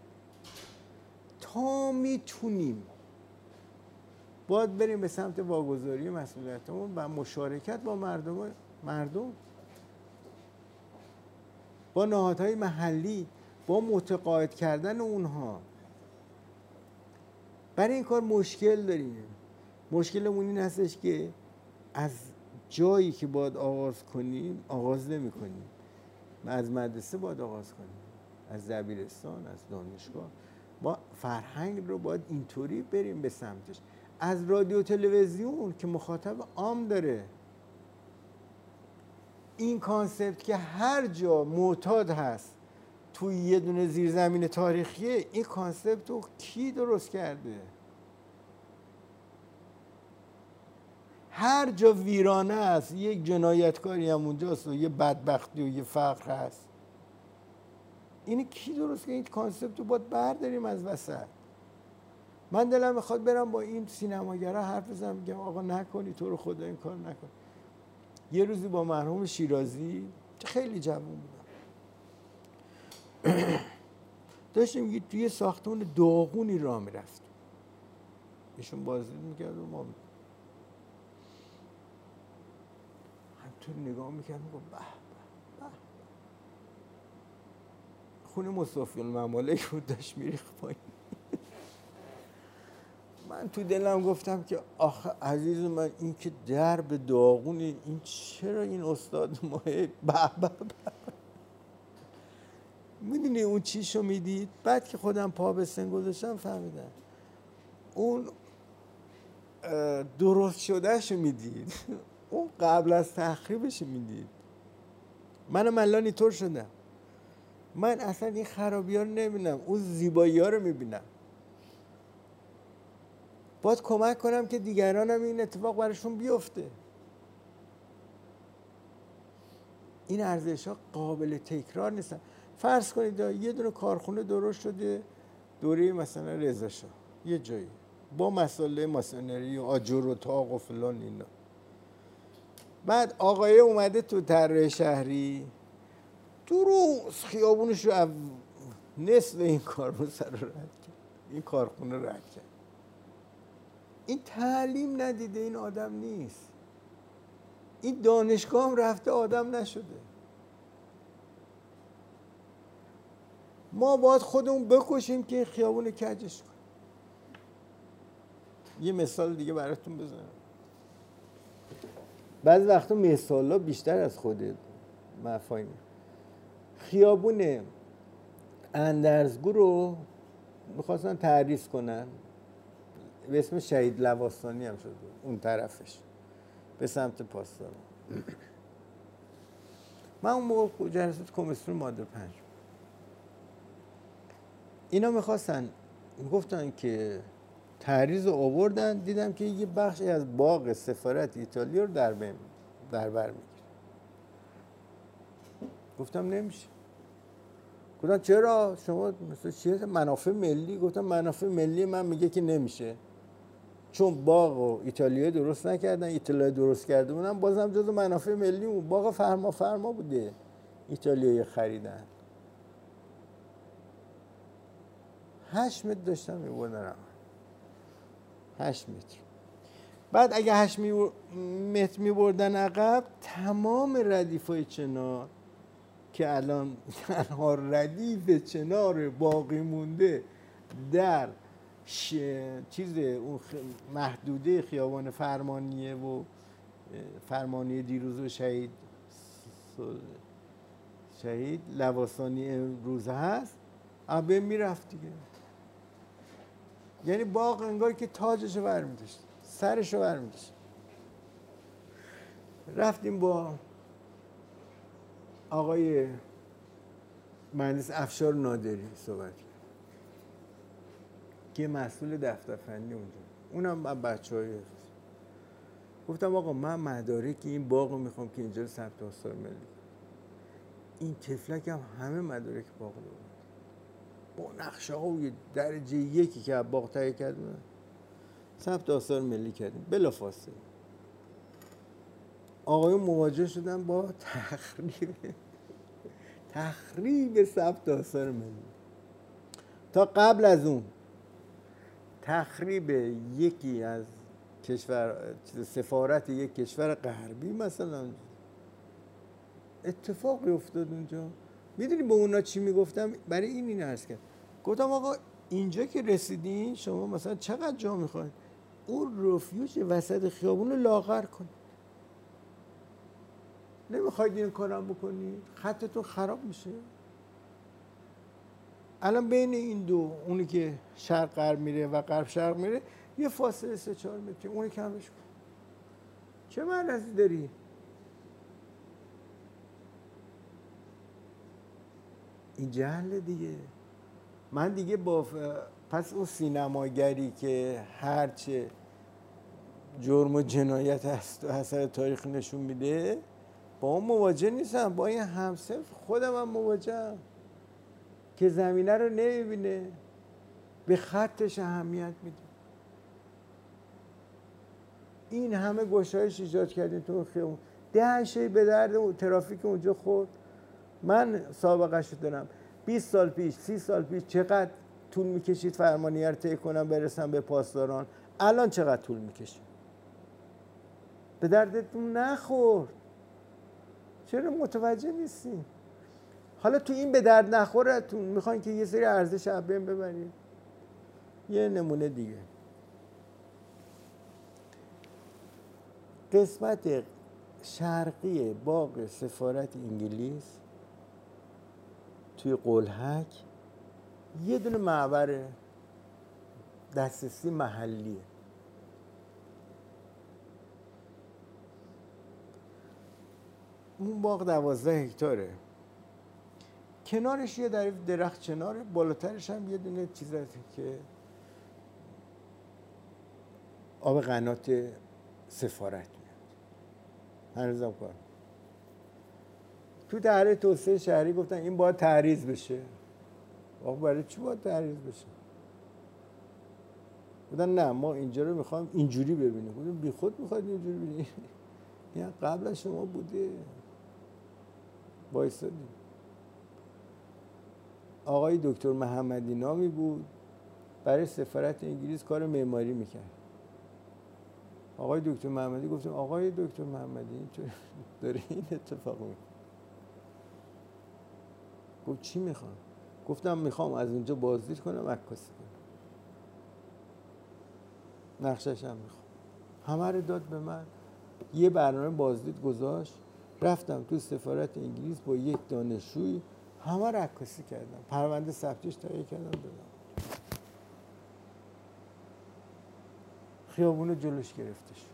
تا میتونیم باید بریم به سمت واگذاری مسئولیتمون و مشارکت با مردم، با نهادهای محلی، با متقاعد کردن اونها. برای این کار مشکل داریم. مشکلمون این هستش که از جایی که باید آغاز کنیم آغاز نمی کنیم. از مدرسه باید آغاز کنیم، از دبیرستان، از دانشگاه. با فرهنگ رو باید اینطوری بریم به سمتش. از رادیو تلویزیون که مخاطب عام داره، این کانسپت که هر جا معتاد هست توی یه دونه زیرزمین تاریخیه، این کانسپت رو کی درست کرده؟ هر جا ویرانه است یک جنایتکاری هم اونجاست و یه بدبختی و یه فقر هست. اینو کی درست کرده؟ این کانسپت رو باید برداریم از وسط. من دلم میخواد برم با این سینماگرها حرف بزنم، میگم آقا نکنی، تو رو خدا این کار نکن. یه روزی با مرحوم شیرازی خیلی جوان بودم داشتیم توی ساختمان داغونی راه میرفتیم، ایشون بازدید میکرد و ما اینطور نگاه میکرد میگفت به به به، خونه مصطفی الممالک رو داشت میریخت پایین. من تو دلم گفتم که آخه عزیز من، این که درب داغونه، این چرا این استاد ماه به به به. میدونی اون چیشو میدید؟ بعد که خودم پا به سن گذاشتم فهمیدم اون درست شدهشو میدید، اون قبل از تخریبشو میدید. منم الان اینطور شدم، من اصلا این خرابی ها رو نمیبینم، اون زیبایی ها رو میبینم. باید کمک کنم که دیگرانم این اتفاق براشون بیفته. این ارزش ها قابل تکرار نیستن. فرض کنید یه دونه کارخونه درست شده دوره مثلا رضا شاه یه جایی با مسئله ماسونری و آجر و تاق و فلان اینا، بعد آقای اومده تو طراح شهری درست خیابونش رو نصف این کارو سر رد کرد، این کارخونه رد کرد. این تعلیم ندیده، این آدم نیست. این دانشگاه هم رفته آدم نشده. ما باید خودمون بکشیم که خیابون کجش کنیم. یه مثال دیگه براتون بزنم. بعضی وقتا مثالا بیشتر از خود مفاهیم. خیابون اندرزگو رو میخواستن تعریض کنن، به اسم شهید لواسانی هم شده اون طرفش به سمت پاسداران. من اون موقع جلسات کمیسیون ماده 5 اینا میخواستن، میگفتن که تعریض رو آوردن، دیدم که یه بخشی از باغ سفارت ایتالیا رو در بر میگیره. گفتم نمیشه. گفتن چرا؟ شما مثلا چیه؟ منافع ملی؟ گفتم منافع ملی من میگه که نمیشه، چون باغ و ایتالیا درست نکردن، ایتالیا درست کرده بودن، بازم جز منافع ملی بود. باغ فرما بوده ایتالیایی خریدن. 8 متر داشتم میبردن، 8 متر. بعد اگه 8 متر میبردن عقب، تمام ردیفای چنار که الان تنها ردیف چنار باقی مونده در چیز اون محدوده خیابان فرمانیه و فرمانیه دیروز و شهید لواسانی امروز هست، عبه میرفت دیگه. یعنی باغ انگار که تاجشو برمی‌داشت، سرشو برمی‌داشت. رفتیم با آقای مهندس افشار نادری صحبت کردیم که مسئول دفتر فنی اونجا، اونم بچه‌های گفتم آقا من مدارک این باغ رو میخوام که اینجا ثبت آثار ملی. این تفلک هم همه مدارک باغ رو با نقشه های درجه 1 که باغ تهیه کردن ثبت آثار ملی کردیم. بلافاصله آقایون مواجه شدن با تخریب ثبت آثار ملی. تا قبل از اون تخریب یکی از سفارت یک کشور غربی مثلا اتفاقی افتاد اونجا. میدونی به اونا چی میگفتم؟ برای این عرض کردم، گفتم آقا اینجا که رسیدین شما مثلا چقدر جا میخواین؟ اون رفیوج وسط خیابون رو لاغر کن. نمیخواید این کارم بکنی؟ خطتون خراب میشه. الان بین این دو، اونی که شرق غرب میره و غرب شرق میره، یه فاصله 3-4 متر، اونی کمش کن. چه معنی داری؟ این جهل دیگه. من دیگه با پس اون سینماگری که هرچه جرم و جنایت هست و اثر تاریخ نشون میده، با اون مواجه نیستم. با این همصنف خودم هم مواجهم که زمینه رو نمیبینه، به خطش اهمیت میده. این همه گشایش ایجاد کردیم تو خیابون، 10 شی به درد ترافیک اونجا خورد. من سابقه شو دارم، 20 سال پیش 30 سال پیش چقدر طول میکشید فرمانیه رو طی کنم برسم به پاسداران، الان چقدر طول میکشه؟ به دردتون نخورد. چرا متوجه نیستین؟ حالا تو این به درد نخورتون میخواین که یه سری ارزش از بین ببرید. یه نمونه دیگه، قسمت شرقی باغ سفارت انگلیس توی قلهک یه دونه معبر دسترسی محلیه. اون باغ 12 هکتاره. کنارش یه درخت چناره، بالاترش هم یه دونه چیز هست که آب قنات سفارت میاد. هنوزم کار. تو طرح توسعه شهری گفتن این باید تعریض بشه. آقا برای چی باید تعریض بشه؟ گفتن نه ما اینجا رو میخوام اینجوری ببینیم. گفتن بی خود میخواید اینجوری ببینیم؟ یعنی قبل از شما بوده. وایسادیم. آقای دکتر محمدی نامی بود، برای سفارت انگلیس کار معماری میکرد. آقای دکتر محمدی گفتم آقای دکتر محمدی اینطور داره این اتفاق میفته. گفت چی میخوام؟ گفتم میخوام از اونجا بازدید کنم، عکاسی کنم. نقشش هم میخوام. همه رو داد به من. یه برنامه بازدید گذاشت. رفتم تو سفارت انگلیس با یک دانشجوی همه رو عکاسی کردم. پرونده ثبتش تهیه کردم دادم. خیابونو جلوش گرفته شد.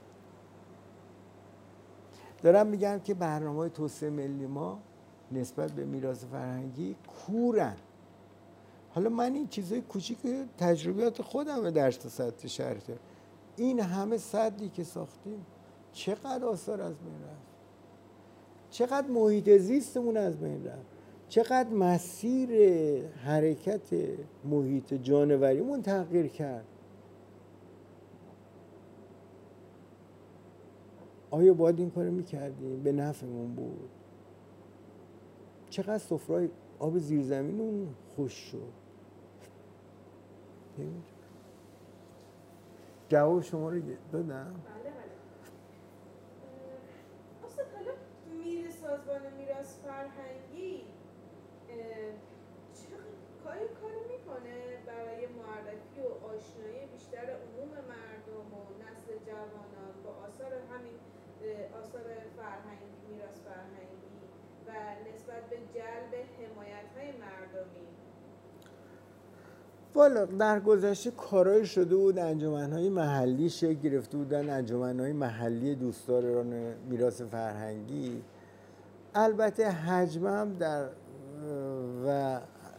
دارم میگم که برنامه‌های توسعه ملی ما نسبت به میراث فرهنگی کورن. حالا من این چیزای کوچیک تجربیات خودمه در سطح شهر. این همه سدی که ساختیم چقدر آثار از بین رفت، چقدر محیط زیستمون از بین رفت، چقدر مسیر حرکت محیط جانوریمون تغییر کرد. آیا باید این کارو میکردیم؟ به نفعمون بود؟ چقدر سفره‌های آب زیرزمینمون خوش شد. جواب شما رو دادم؟ بله. استاد حالا سازمان میراث فرهنگی چه کاری میکنه برای معرفی و آشنایی بیشتر عموم مردم و نسل جوانان با آثار همین آثار فرهنگی، میراث فرهنگی و نسبت به جلب حمایت‌های مردمی؟ والا در گذشته کارهای شده بود، انجمن‌های محلی شکل گرفته بودن، انجمن‌های محلی دوستداران میراث فرهنگی. البته حجمم در و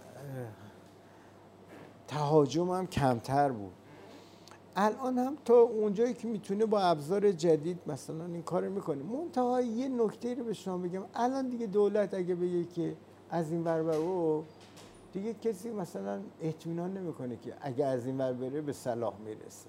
تهاجمم کمتر بود. الان هم تا اونجایی که میتونه با ابزار جدید مثلا این کارو میکنه. منتها یه نکته رو به شما بگم، الان دیگه دولت اگه بگه که از این ور برو، دیگه کسی مثلا اطمینان نمیکنه که اگه از این ور بره به صلاح میرسه.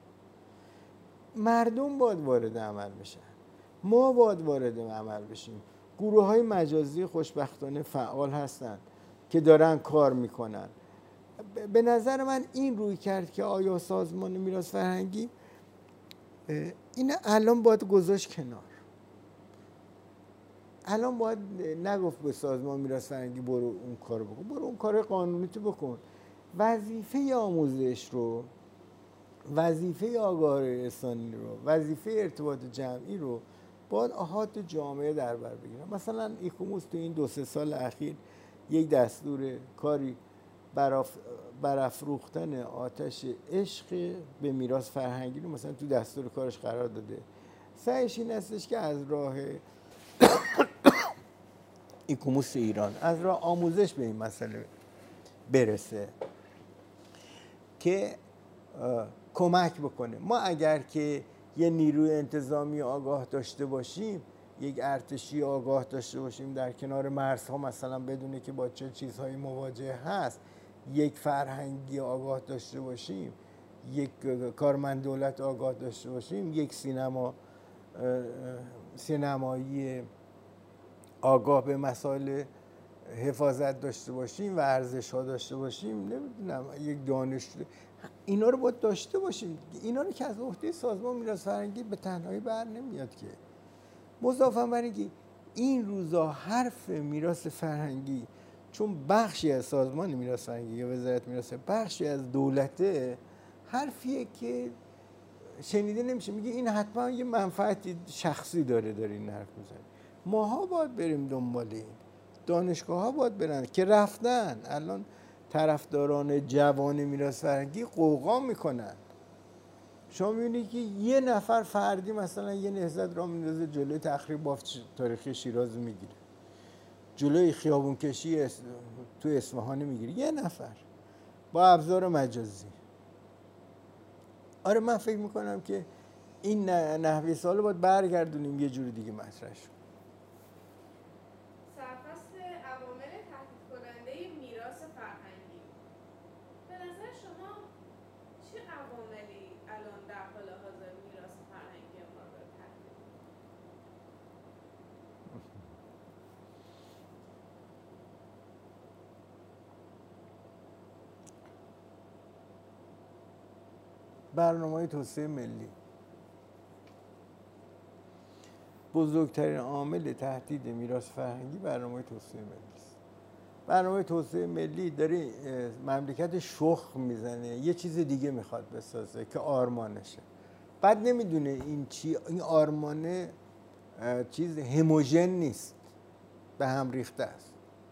مردم باید وارد عمل بشن، ما باید وارد عمل بشیم. گروه‌های مجازی خوشبختانه فعال هستن که دارن کار میکنن. به نظر من این روی کرد که آیا سازمان میراث فرهنگی این الان باید گذاشت کنار. الان باید نگفت به سازمان میراث فرهنگی برو اون کارو بکن، برو اون کار قانونی تو بکن. وظیفه آموزش رو، وظیفه آگاهی رسانی رو، وظیفه ارتباط جمعی رو باید احاط جامعه در بر بگیرن. مثلا ایکوموس تو این 2-3 سال اخیر یک دستور کاری برافروختن آتش عشق به میراث فرهنگی رو مثلا تو دستور کارش قرار داده. سعیش این هستش که از راه ایکوموس ایران، از راه آموزش به این مسئله برسه که کمک بکنه. ما اگر که یه نیروی انتظامی آگاه داشته باشیم، یک ارتشی آگاه داشته باشیم در کنار مرزها، مثلا بدونه که با چه چیزهایی مواجه هست، یک فرهنگی آگاه داشته باشیم، یک کارمند دولت آگاه داشته باشیم، یک سینمایی آگاه به مسائل حفاظت داشته باشیم و ارزش‌ها داشته باشیم، نمیدونم یک دانشجو، اینا رو باید داشته باشیم. اینا رو که از عهده سازمان میراث فرهنگی به تنهایی بر نمیاد که. مضافاً بر اینکه این روزا حرف میراث فرهنگی چون بخشی از سازمان میراث فرهنگی یا وزارت میراث بخشی از دولته، حرفیه که شنیده نمیشه. میگه این حتما یه منفعتی شخصی داره این حرف میزنه. ماها باید بریم دنبال این، دانشگاه ها باید برن که رفتن. الان طرفداران جوان میراث فرهنگی قوقا میکنن. شما میبینید که یه نفر فردی مثلا یه نهضت را میندازه جلوی تخریب بافت تاریخی شیراز میگیره، جلوی خیابون کشی تو اصفهان میگیره، یه نفر با ابزار مجازی. آره من فکر میکنم که این نحوه سوال باید برگردونیم یه جوری دیگه مطرح شد. سرفصل عوامل تهدید کننده میراث فرهنگی، به نظر شما چه عواملی الان در حال حاضر میراث فرهنگی ما رو تهدید می‌کنه؟ برنامه‌های توسعه ملی بزرگترین عامل تهدید میراث فرهنگی برنامه توسعه ملی است. برنامه توسعه ملی داره مملکت شخم میزنه، یه چیز دیگه میخواد بسازه که آرمانشه. بعد نمیدونه این آرمانه چیز هموژن نیست، به هم ریخته است.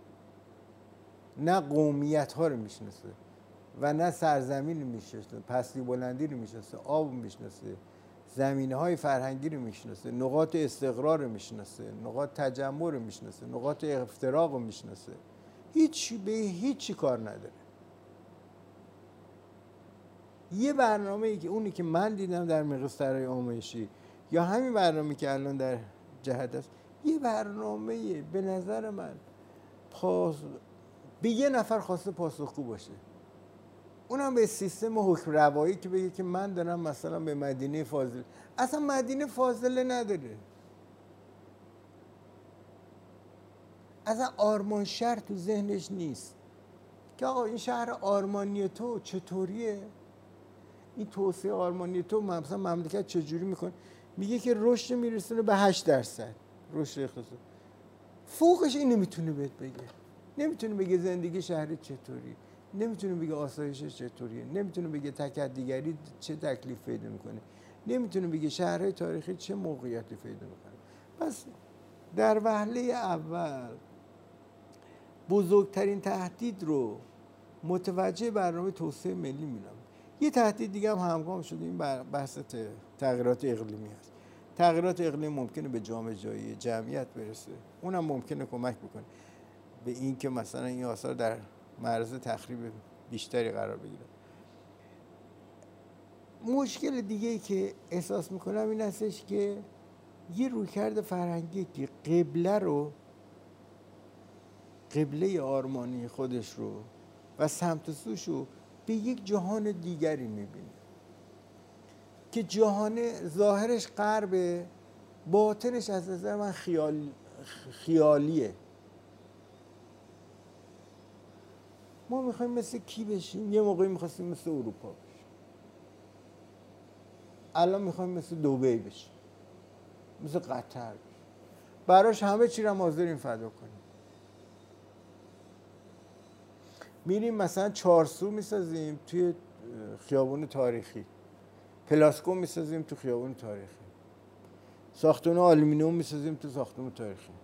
نه قومیت ها رو میشناسه و نه سرزمین رو میشناسه، پستی بلندی رو میشناسه، آب رو میشناسه، زمینه های فرهنگی رو میشناسه، نقاط استقرار رو میشناسه، نقاط تجمع رو میشناسه، نقاط افتراق رو میشناسه. هیچی کار نداره. یه برنامه‌ای که اونی که من دیدم در مقصدهای آموزشی یا همین برنامه‌ای که الان در جهت است، یه برنامه به نظر من به یه نفر خواسته پاسخگو باشه، اونم به سیستم حکم روایی که بگه که من دارم مثلا به مدینه فاضله. اصلا مدینه فاضله نداره. اصلا آرمان شهر تو ذهنش نیست که آقا این شهر آرمانی تو چطوریه، این توسعه آرمانی تو مثلا مملکت چجوری میکنه. میگه که رشد میرسونه به 8% رشد اقتصادی. فوقش این نمیتونه بهت بگه. نمیتونه بگه زندگی شهری چطوری، نمیتونه بگه آسایشش چطوریه، نمیتونه بگه تکد دیگری چه تکلیف پیدا میکنه، نمیتونه بگه شهرهای تاریخی چه موقعیتی پیدا میکنه. پس در وهله اول بزرگترین تهدید رو متوجه برنامه توسعه ملی می‌دونم. یه تهدید دیگه هم همگام شده، این بحث تغییرات اقلیمی هست. تغییرات اقلیم ممکنه به جامجایی جمعیت برسه، اونم ممکنه کمک بکنه به این که مثلا این آثار در معرض تخریب بیشتری قرار بگیره. مشکل دیگه ای که احساس میکنم این هستش که یه رویکرد فرهنگی که قبله آرمانی خودش رو و سمت سوش رو به یک جهان دیگری میبینه که جهان ظاهرش غربه، باطنش از نظر من خیالیه. ما میخوایم مثل کی بشیم؟ یه موقعی میخواستیم مثل اروپا بشیم، الان میخوایم مثل دبی بشیم، مثل قطر بشیم. براش همه چی رو حاضریم فدا کنیم. میریم مثلا چارسو میسازیم توی خیابون تاریخی، پلاسکو میسازیم تو خیابون تاریخی، ساختمان آلومینیوم میسازیم تو ساختمان تاریخی.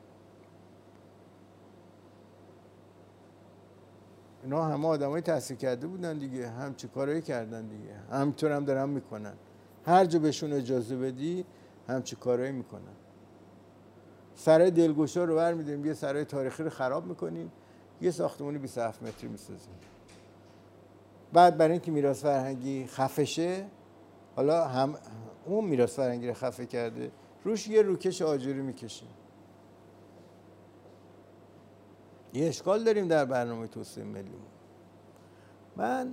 اینا همه آدمای تحصیل کرده بودن دیگه، همچی کارایی کردن دیگه، همینطور هم دارن میکنن. هر جا بهشون اجازه بدی همچی کارایی میکنن. سرای دلگشا رو برمی‌داریم یه سرای تاریخی رو خراب میکنیم، یه ساختمان 27 متری میسازیم. بعد برای اینکه میراث فرهنگی خفه شه، حالا هم اون میراث فرهنگی رو خفه کرده، روش یه روکش آجوری میکشیم. یه اشکال داریم در برنامه توسعه ملی. من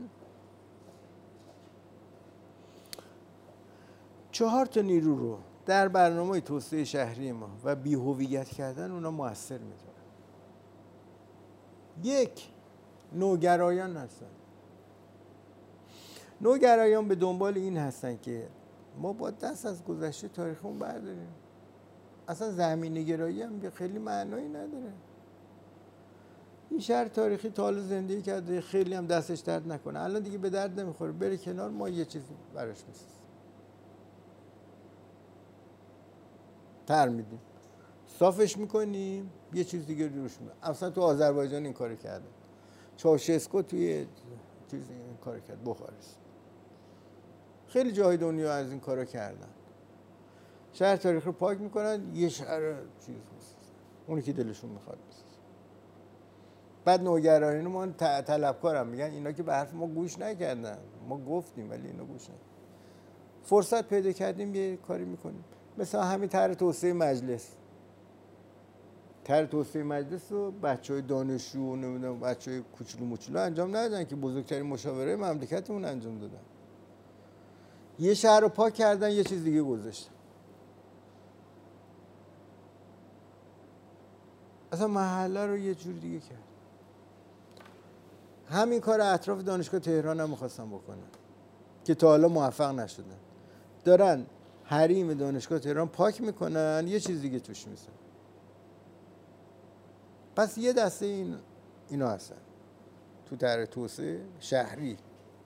4 تا نیرو رو در برنامه توسعه شهری ما و بی‌هویت کردن اونا موثر میذارم. 1 نوگرایان هستن. به دنبال این هستن که ما با دست از گذشته تاریخمون برداریم. اصلا زمینه گرایی هم خیلی معنایی نداره. این شهر تاریخی تا حالا زندگی کرده، خیلی هم دستش درد نکنه، الان دیگه به درد نمیخوره، بره کنار، ما یه چیزی براش میسازیم، تر میدیم، صافش میکنیم، یه چیز دیگه روش میدیم. اصلا تو آذربایجان این کارو کردن، چاوشسکو توی چیز این کارو کرد، بخارست، خیلی جای دنیا از این کارو کردن. شهر تاریخی رو پاک میکنن، یه شهر چیز میسازن، اونی که دلشون میخواد بسازن. بعد نوگرانی ما طلبکارم میگن اینا که به حرف ما گوش نکردن، ما گفتیم ولی اینا گوش نکردن. فرصت پیدا کردیم یه کاری میکنیم، مثلا همین طرح توسعه مجلس. طرح توسعه مجلس رو بچهای دانشجو، نمیدونم بچهای کوچولو موچولو انجام ندادن که بزرگترین مشاوره مملکتمون انجام دادن. یه شهر رو پاک کردن، یه چیز دیگه گذاشتن. اصلا محله رو یه جور دیگه کرد. همین کار اطراف دانشگاه تهران هم می‌خواستن بکنن که تا حالا موفق نشدن. دارن حریم دانشگاه تهران پاک میکنن، یه چیز دیگه توش میزنن. پس یه دسته اینا هستن تو طرح توسعه شهری.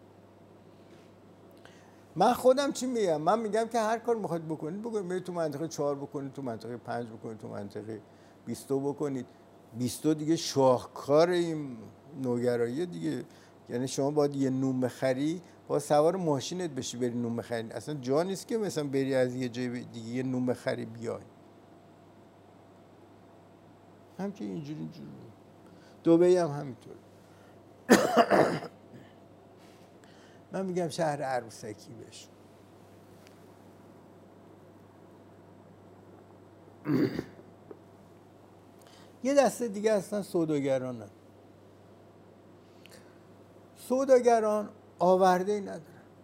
من خودم چی میگم؟ من میگم که هر کار میخواید بکنید برید تو منطقه 4 بکنید، تو منطقه 5 بکنید، تو منطقه 20 بکنید. 20 دیگه شاهکار این نوگرایی دیگه. یعنی شما باید یه نون بخری، باید سوار ماشینت بشی بری نون بخری. اصلا جا نیست که مثلا بری از یه جای دیگه یه نون بخری بیای. هم که اینجوری دبی هم همینطور. من میگم شهر عروسکی بشو. یه دسته دیگه هستن سوداگران. سوداگران آورده‌ای ندارن،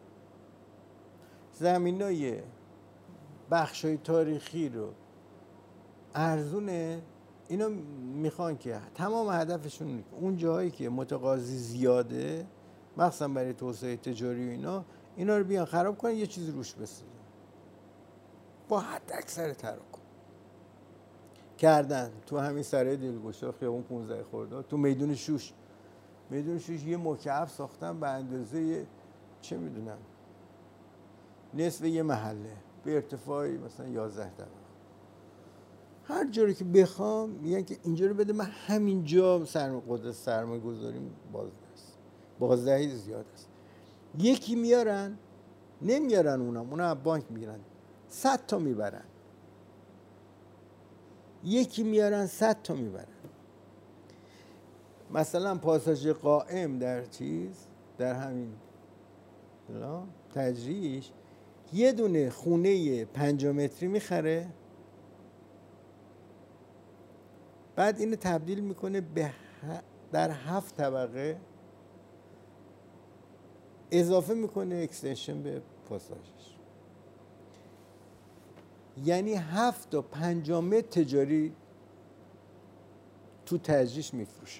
زمینای بخشای تاریخی رو ارزونه، اینا میخوان که تمام هدفشون اون جایی که متقاضی زیاده، مخصوصا برای توسعه تجاری و اینا رو بیان خراب کنن، یه چیزی روش بسازن با حد اکثر تراکم. کردن تو همین سرای دلگشا، خیابون 15 خرداد، تو میدون شوش یه مکعب ساختن به اندازه چه میدونم نصف یه محله، به ارتفاعی مثلا 11 طبقه. هر جوری که بخوام میگن که اینجا رو بده، من همینجا قدرت سرمایه گذاریم بازدهی زیاد است. یکی میارن، نمیارن اونا از بانک میگیرن، 100 تا میبرن. یکی میارن 100 تا میبرن. مثلا پاساژ قائم در همین تجریش یه دونه خونه 5 متری میخره، بعد اینو تبدیل میکنه در 7 طبقه، اضافه میکنه اکستنشن به پاساژش. یعنی 7 تا 5 متر تجاری تو تجریش میفروشه.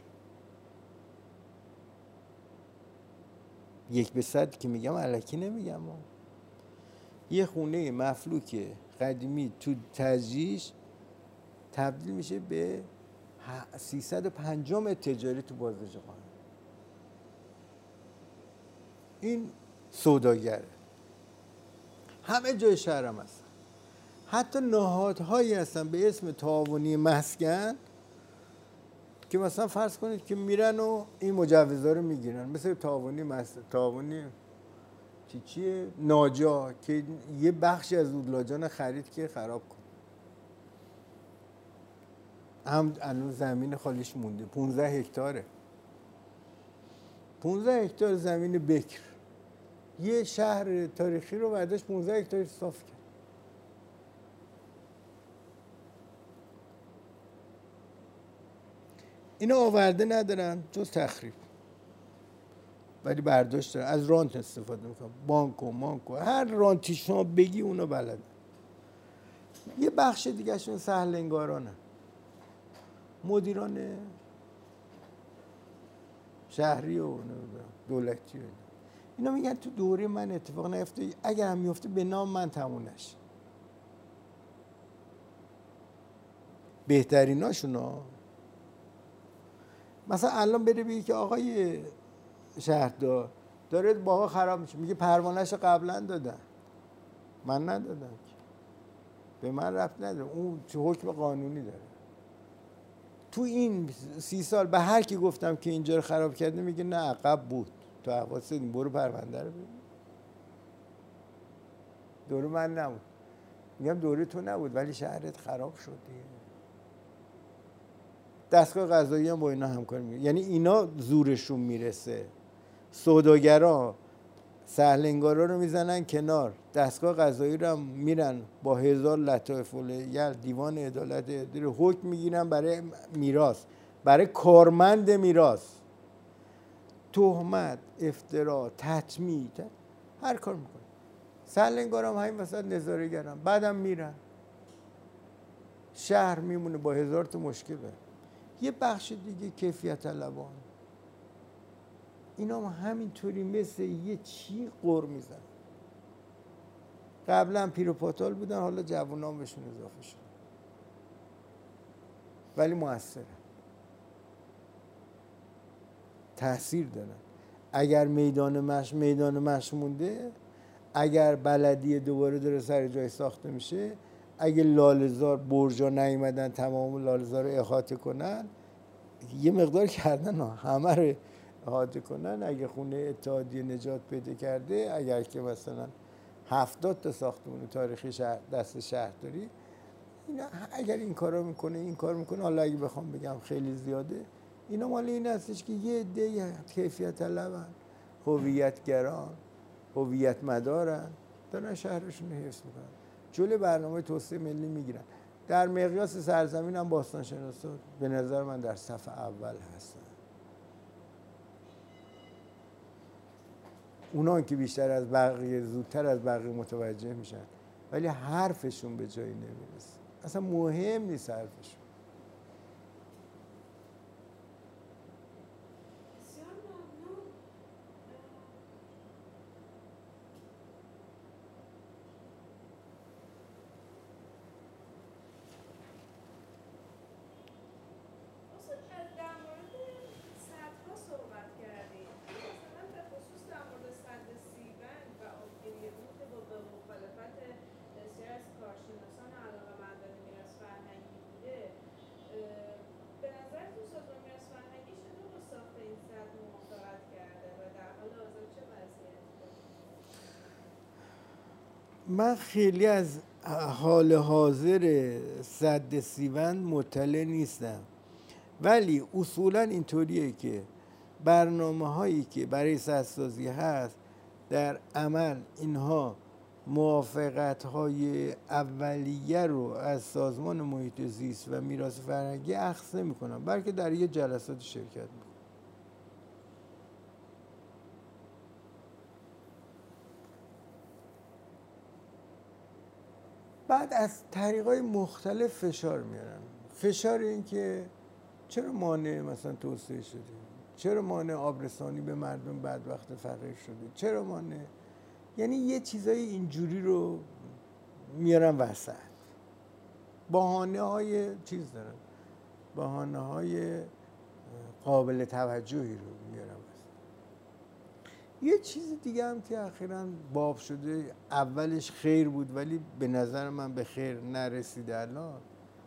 1/100 که میگم الکی نمیگم. یه خونه مفلوک قدیمی تو تجریش تبدیل میشه به 350 متر تجاری تو بازار قائم. این سوداگره. همه جای شهرم هستن. حتی نهادهایی هستن به اسم تعاونی مسکن که مثلا فرض کنید که میرن و این مجوزها رو میگیرن، مثل تعاونی چیه ناجا که یه بخشی از اودلاجان خرید که خراب کن. هم الان زمین خالیش مونده، 15 هکتاره. 15 هکتار زمین بکر. یه شهر تاریخی رو برداشت 15 هکتار صاف کرد. اینا آورده ندارن جز تخریب، ولی برداشت دارن، از رانت استفاده میکنن. بانک و هر رانتی شما بگی اونا بلدن. یه بخش دیگه شون سهلنگارانه، مدیران شهری و دولتی و اینا میگن تو دوره من اتفاق نیفته، اگر هم میفته به نام من تموم نشه. بهتریناشون ها. مثلا الان بری بگی که آقای شهردار داره باغ خراب میشه، میگه پروانه‌اش قبلا دادن، من ندادم، به من ربط نداره، اون چه حکم قانونی داره. تو این 30 سال به هر کی گفتم که اینجا رو خراب کرده میگه نه عقب بود، تو حواست این، برو پرونده رو ببین. دوره من نبود. میگم دوره تو نبود ولی شهرت خراب شد دیگه. دستگاه قضایی هم با اینا همکاری میکنه. یعنی اینا زورشون میرسه. سوداگرا سهلنگارا رو میزنن کنار، دستگاه قضایی رو هم میرن با 1000 لطایف الایل دیوان عدالت رو حکم میگیرن برای میراث، برای کارمند میراث، تهمت، افترا، تطمیع، هر کار میکنن. سهلنگارا هم همین وسط نظاره‌گرن، بعدم میرن، شهر میمونه با 1000 تا مشکل. یه بخش دیگه کیفیت طلبان، اینا هم همینطوری مثل یه چی قر میزن. قبلا پیر و پاتال بودن، حالا جوانان بهشون اضافه شد، ولی موثره، تاثیر دارن. اگر میدان مشق مونده، اگر بلدیه دوباره داره سر جای ساخته میشه، اگه لاله‌زار برجا نیومدن تمام لاله‌زار رو احاطه کنن، یه مقدار کردن همه رو احاطه کنن، اگه خونه اتحادیه نجات پیدا کرده، اگر که مثلا 70 تا ساختمان تاریخی شهر دست شهرداری، اینا اگر این کارو میکنه، حالا اگه بخوام بگم خیلی زیاده، اینا مال این هستش که یه عده کیفیت طلبن، هویتگران، هویت مدارن، دارن شهرشون رو حفظ میکنن، جلوی برنامه توسعه ملی میگیرن. در مقیاس سرزمین هم باستانشناسا به نظر من در صف اول هستن. اونا که بیشتر از بقیه، زودتر از بقیه متوجه میشن، ولی حرفشون به جایی نمیرسه. اصلا مهم نیست حرفشون. بسیار ممنون. استاد در مورد سدها صحبت کردیم، مثلا به خصوص در مورد سد سیبند و آبگیری اون که با مخالفت بسیار از کارشناسان علاقه‌مندان میراث فرهنگی بوده، به نظرتون سازمان میراث فرهنگی چطور با ساخت این سد موافقت کرده و در حال حاضر چه وضعیتی داره؟ من خیلی از حال حاضر سد سیبند مطلع نیستم، ولی اصولا اینطوریه که برنامه هایی که برای سدسازی هست در عمل اینها موافقت های اولیه رو از سازمان محیط زیست و میراث فرهنگی اخذ نمی‌کنن، بلکه در یه جلسات شرکت می‌کنن. بعد از طریق‌های مختلف فشار میارن. فشار این که چرا مانع مثلا توسعه شده، چرا مانع آبرسانی به مردم بعد وقت فقیر شده، چرا مانع، یعنی یه چیزای اینجوری رو میارن وسط، بهانه های چیز دارن، بهانه های قابل توجهی رو میارن وسط. یه چیز دیگه هم که اخیراً باب شده، اولش خیر بود ولی به نظر من به خیر نرسیده الان،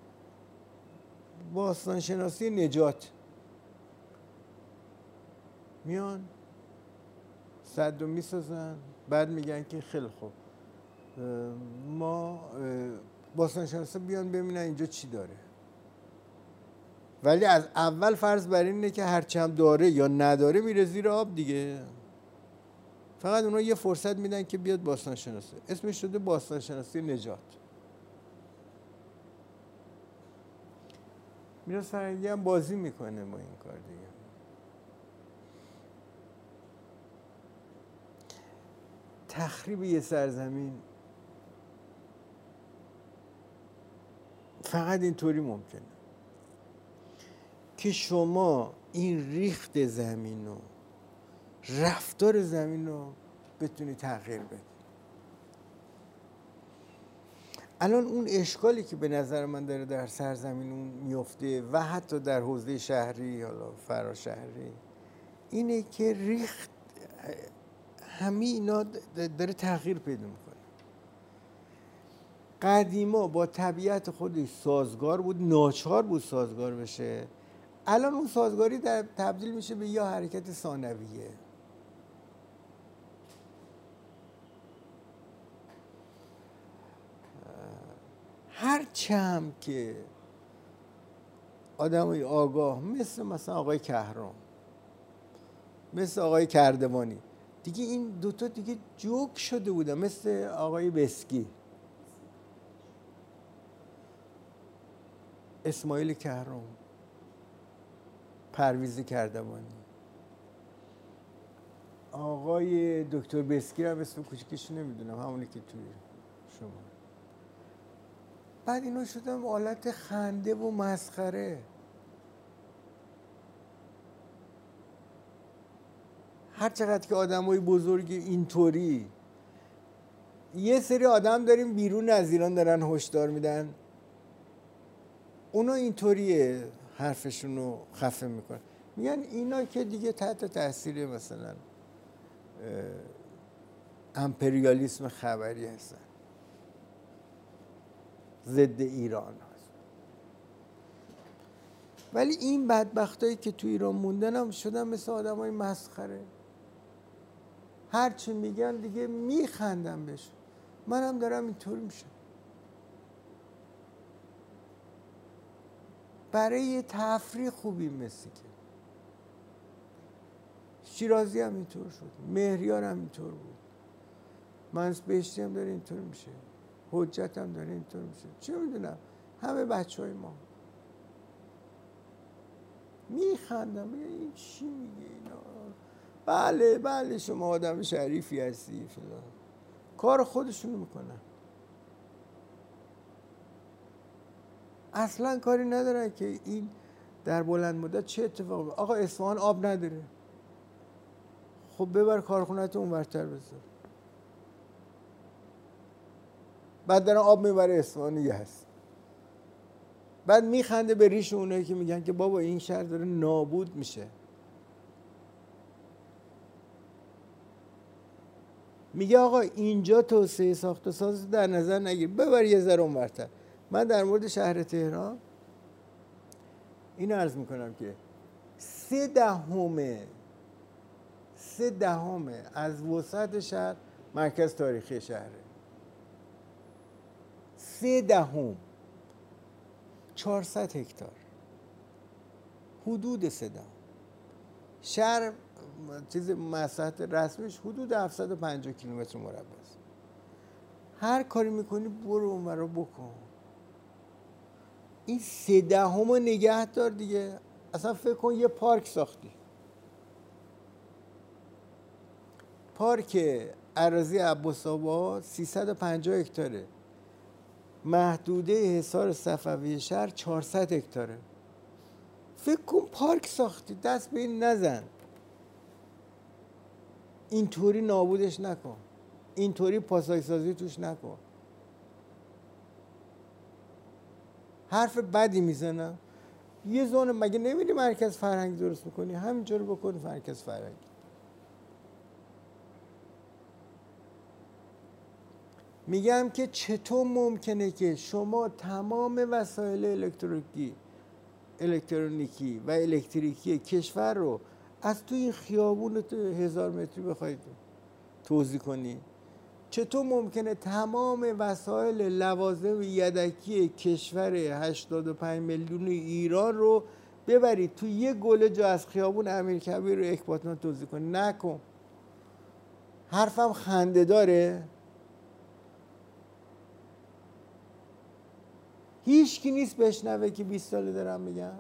باستانشناسی نجات. میان سد رو میسازن، بعد میگن که خیلی خوب ما باستانشناسا بیان ببینن اینجا چی داره، ولی از اول فرض بر اینه که هرچی هم داره یا نداره میره زیر آب دیگه. فقط اونا یه فرصت میدن که بیاد باستانشناسی، اسمش شده باستانشناسی نجات. میراث فرهنگی هم بازی میکنه با این کار دیگه. تخریب یه سرزمین فقط اینطوری ممکنه که شما این ریخت زمین و رفتار زمین رو بتونی تغییر بدی. الان اون اشکالی که به نظر من داره در سرزمین اون میفته و حتی در حوزه شهری حالا فراشهری اینه که ریخت همه اینا داره تغییر پیدا میکنه. قدیما با طبیعت خودش سازگار بود، ناچار بود سازگار بشه. الان اون سازگاری در تبدیل میشه به یه حرکت ثانویه. هر چم که آدمای آگاه مثلا آقای کهرام، مثل آقای کردوانی، دیگه این دوتا دیگه جوک شده بودن، مثل آقای بسکی، اسماعیل کهرام، پرویز کردوانی، آقای دکتر بسکی هم اسم کوچیکش نمیدونم، همونی که توی شما. بعد اینا شدن حالت خنده و مسخره. هر چقدر که آدمای بزرگ اینطوری، یه سری آدم داریم بیرون از ایران دارن هشدار میدن، اونا اینطوریه حرفشون رو خفه میکنن، میگن اینا که دیگه تحت تاثیر مثلا امپریالیسم خبری هستن، ضد ایران هست. ولی این بدبختایی که تو ایران موندن هم شدن مثل آدمای مسخره، هر چی میگن دیگه میخندم بهشون. منم دارم اینطور میشم. برای تفریح خوبی مثل که شیرازی هم اینطور شد، مهریار هم اینطور بود، منصور بهشتی هم داره اینطور میشه، حجت هم داره اینطور میشه، چه میدونم، همه بچه های ما میخندم، میگه این چی میگه اینا؟ بله شما آدم شریفی هستی فلان، کار خودشونو میکنن، اصلا کاری ندارن که این در بلند مدت چه اتفاقی. آقا اصفهان آب نداره، خب ببر کارخونه‌ت اونورتر بذار، بعد دارن آب میبره اصفهانی هست، بعد میخنده به ریش اونایی که میگن که بابا این شهر داره نابود میشه. میگه آقا اینجا توسعه ساخت و ساز در نظر نگیر، ببر یه ذره اونورتر. من در مورد شهر تهران اینو عرض میکنم که 3/10 از وسعت شهر مرکز تاریخی شهره. 3/10 400 هکتار حدود 3/10 شهر، چیز مساحت رسمیش حدود 750 کیلومتر مربع است. هر کاری میکنی برو اون رو بکن، این 3/10 نگه دار دیگه. اصلا فکر کن یه پارک ساختی، پارک اراضی عباس‌آباد 350 هکتاره، محدوده حصار صفوی شهر 400 هکتاره. فکر کن پارک ساختی، دست به این نزن، اینطوری نابودش نکن، اینطوری پاساژسازی توش نکن. حرف بدی میزنم، یه زون مگه نمیری مرکز فرهنگ درست میکنی؟ همینجا رو بکنی مرکز فرهنگ. میگم که چطور ممکنه که شما تمام وسایل الکترونیکی و الکتریکی کشور رو از توی این خیابون 1000 متری بخواید توزیع کنی؟ چطور ممکنه تمام وسایل لوازم یدکی کشور 85 میلیون ایران رو ببرید توی یه گله جا از خیابون امیرکبیر رو اکباتان توزیع کنی؟ نکن. حرفم خنده داره؟ هیچ کی نیست بشنوه که 20 ساله دارم میگم.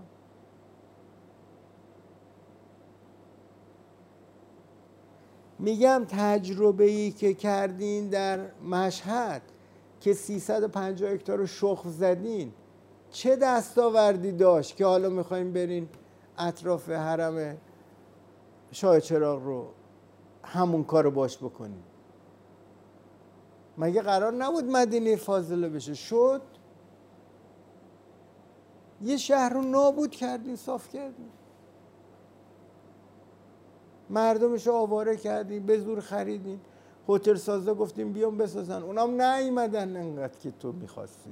میگم تجربه‌ای که کردین در مشهد که 350 هکتار رو شخم زدین چه دستاوردی داشت که حالا میخوایم برین اطراف حرم شاه چراغ رو همون کارو باش بکنین؟ مگه قرار نبود مدینه فاضله بشه؟ شد. یه شهر رو نابود کردین، صاف کردین، مردمش رو آواره کردین، به زور خریدین، هتل سازا گفتیم بیام بسازن، اونام نیومدن انقدر که تو میخواستی.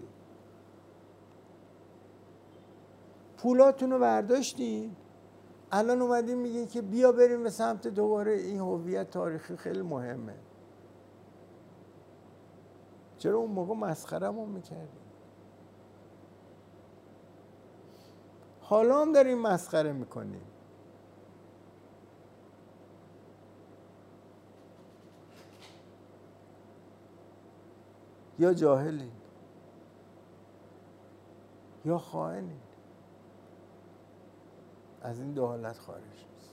پولاتون رو برداشتین، الان اومدین میگین که بیا بریم به سمت دوباره این هویت تاریخی خیلی مهمه. چرا اون موقع مسخره‌مون میکردین؟ حالا هم داریم مسخره میکنیم. یا جاهلین یا خائنین. از این دو حالت خارج نیست.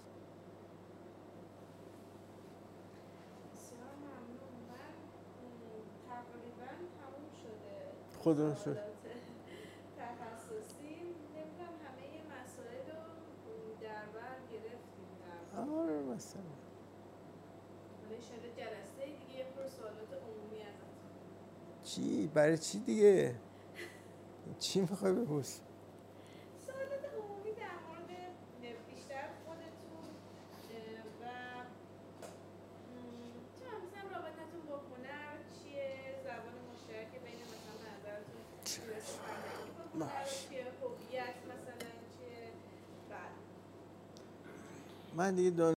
بسیار ممنون. من تقریبا تموم شده خدا رو شکر. سوالات تخصصی. نمیدونم همه مسائل رو در بر گرفتیم در واقع. آره مثلا حالا انشالله جلسه دیگه یه پر سوالات عمومی ازتون. چی؟ برای چی دیگه؟ چی میخوای بپرسی؟ سوالات عمومی در مورد بیشتر خودتون و چه مثلا رابطتون با هنر چیه؟ زبان مشترک بین مثلا نظرتون میرسه فرهنگی با هنر چیه؟ هویت مثلا چیه؟ بعد من دیگه